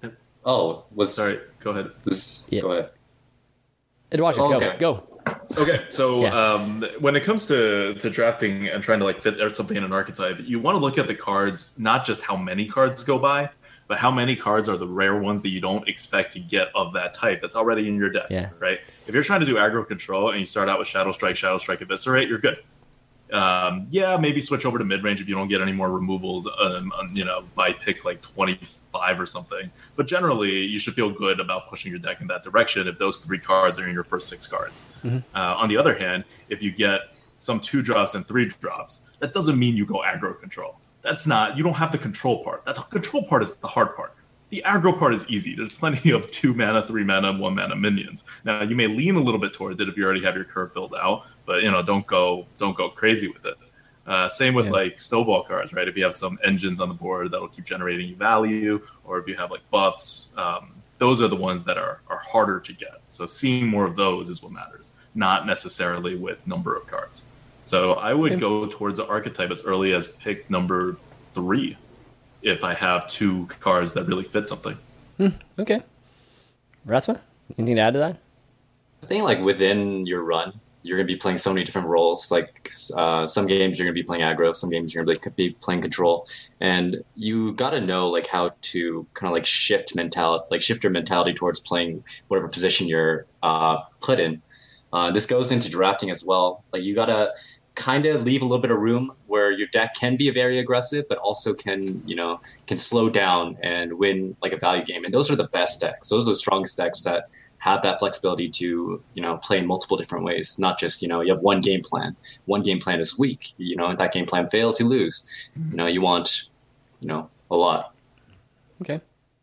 Oh, was sorry, go ahead. Was, Yeah. Go ahead. Eduardo, Oh, go okay. go. Okay, so Yeah. um, when it comes to, to drafting and trying to like fit something in an archetype, you want to look at the cards, not just how many cards go by, but how many cards are the rare ones that you don't expect to get of that type that's already in your deck, Yeah. right? If you're trying to do aggro control and you start out with Shadow Strike, Shadow Strike, Eviscerate, you're good. Um, yeah, maybe switch over to mid range if you don't get any more removals, um, on, you know, by pick like twenty-five or something. But generally, you should feel good about pushing your deck in that direction if those three cards are in your first six cards. Mm-hmm. Uh, on the other hand, if you get some two drops and three drops, that doesn't mean you go aggro control. That's not, you don't have the control part. That control part is the hard part. The aggro part is easy. There's plenty of two mana, three mana, and one mana minions. Now you may lean a little bit towards it if you already have your curve filled out, but you know, don't go don't go crazy with it. Uh, same with yeah. like snowball cards, right? If you have some engines on the board that'll keep generating you value, or if you have like buffs, um, those are the ones that are are harder to get. So seeing more of those is what matters, not necessarily with number of cards. So I would okay. go towards the archetype as early as pick number three. If I have two cards that really fit something. Hmm, okay. Ratsma, anything to add to that? I think like within your run, you're going to be playing so many different roles. Like uh, some games you're going to be playing aggro, some games you're going to be playing control, and you got to know like how to kind of like shift mentality, like shift your mentality towards playing whatever position you're uh, put in. Uh, this goes into drafting as well. Like you got to kind of leave a little bit of room where your deck can be very aggressive, but also can, you know, can slow down and win like a value game. And those are the best decks. Those are the strongest decks that have that flexibility to, you know, play in multiple different ways. Not just, you know, you have one game plan. One game plan is weak. You know, if that game plan fails, you lose. You know, you want, you know, a lot. Okay.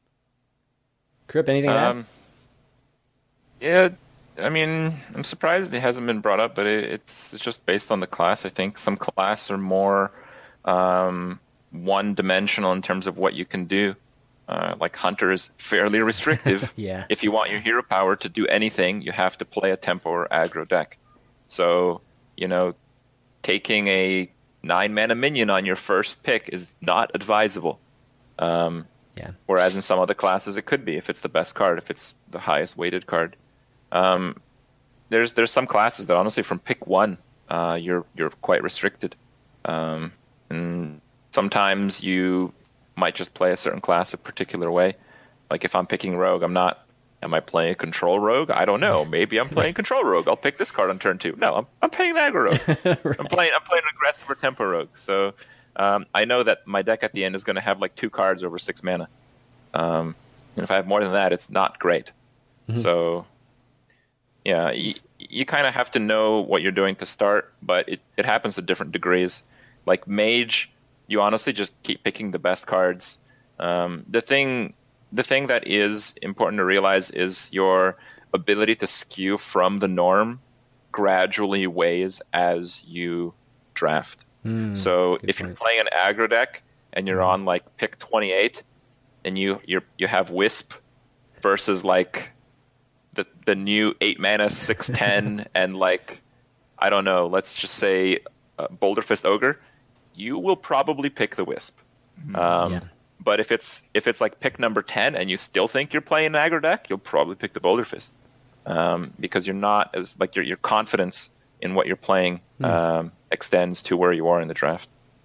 Crip, anything to add? Um, yeah, I mean, I'm surprised it hasn't been brought up, but it, it's it's just based on the class. I think some class are more um, one-dimensional in terms of what you can do. Uh, like Hunter is fairly restrictive. Yeah. If you want your hero power to do anything, you have to play a tempo or aggro deck. So, you know, taking a nine-mana minion on your first pick is not advisable. Um, yeah. Whereas in some other classes, it could be if it's the best card, if it's the highest weighted card. Um, there's there's some classes that honestly from pick one, uh, you're you're quite restricted, um, and sometimes you might just play a certain class a particular way. Like if I'm picking rogue, I'm not. Am I playing a control rogue? I don't know. Maybe I'm playing control rogue. I'll pick this card on turn two. No, I'm I'm playing an aggro rogue. right. I'm playing I'm playing an aggressive or tempo rogue. So um, I know that my deck at the end is going to have like two cards over six mana. Um, and if I have more than that, it's not great. Mm-hmm. So. Yeah, you, you kind of have to know what you're doing to start, but it, it happens to different degrees. Like Mage, you honestly just keep picking the best cards. Um, the thing the thing that is important to realize is your ability to skew from the norm gradually weighs as you draft. Mm, so if point. you're playing an aggro deck and you're on like pick twenty-eight and you you you have Wisp versus like the the new eight mana six ten and like I don't know, let's just say uh, Boulder Fist Ogre, you will probably pick the Wisp. Um, yeah. But if it's if it's like pick number ten and you still think you're playing an aggro deck, you'll probably pick the Boulder Fist um, because you're not as like your your confidence in what you're playing mm. um, extends to where you are in the draft.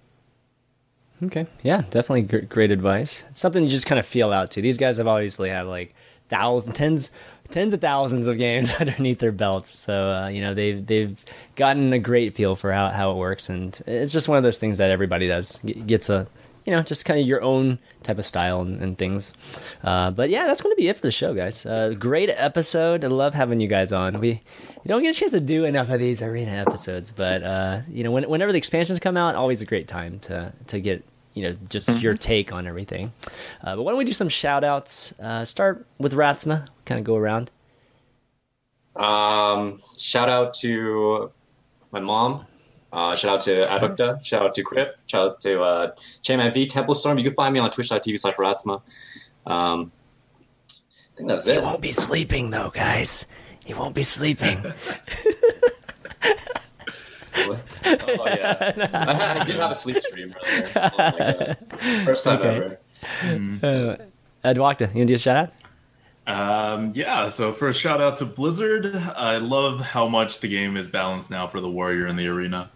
Okay, yeah, definitely g- great advice. Something you just kind of feel out to. These guys have obviously have like thousands, tens, tens of thousands of games underneath their belts. So uh, you know they've they've gotten a great feel for how, how it works, and it's just one of those things that everybody does gets a you know just kind of your own type of style and, and things. Uh, but yeah, that's going to be it for the show, guys. Uh, great episode. I love having you guys on. We you don't get a chance to do enough of these arena episodes, but uh, you know when, whenever the expansions come out, always a great time to to get. You know, just mm-hmm. your take on everything. Uh, but why don't we do some shout outs? Uh, start with Ratsma, kind of go around. Um, shout out to my mom. Uh, shout out to Adukta. Shout out to Crip. Shout out to uh, Chairman V, Temple Storm. You can find me on twitch.tv slash Ratsma. Um, I think that's it. He won't be sleeping, though, guys. He won't be sleeping. Oh yeah, I, I did have a sleep stream earlier. Oh my God. First time okay. ever. Mm. Uh, Adwakta, you want to do a shout out? Um, yeah. So first, shout out to Blizzard. I love how much the game is balanced now for the warrior in the arena.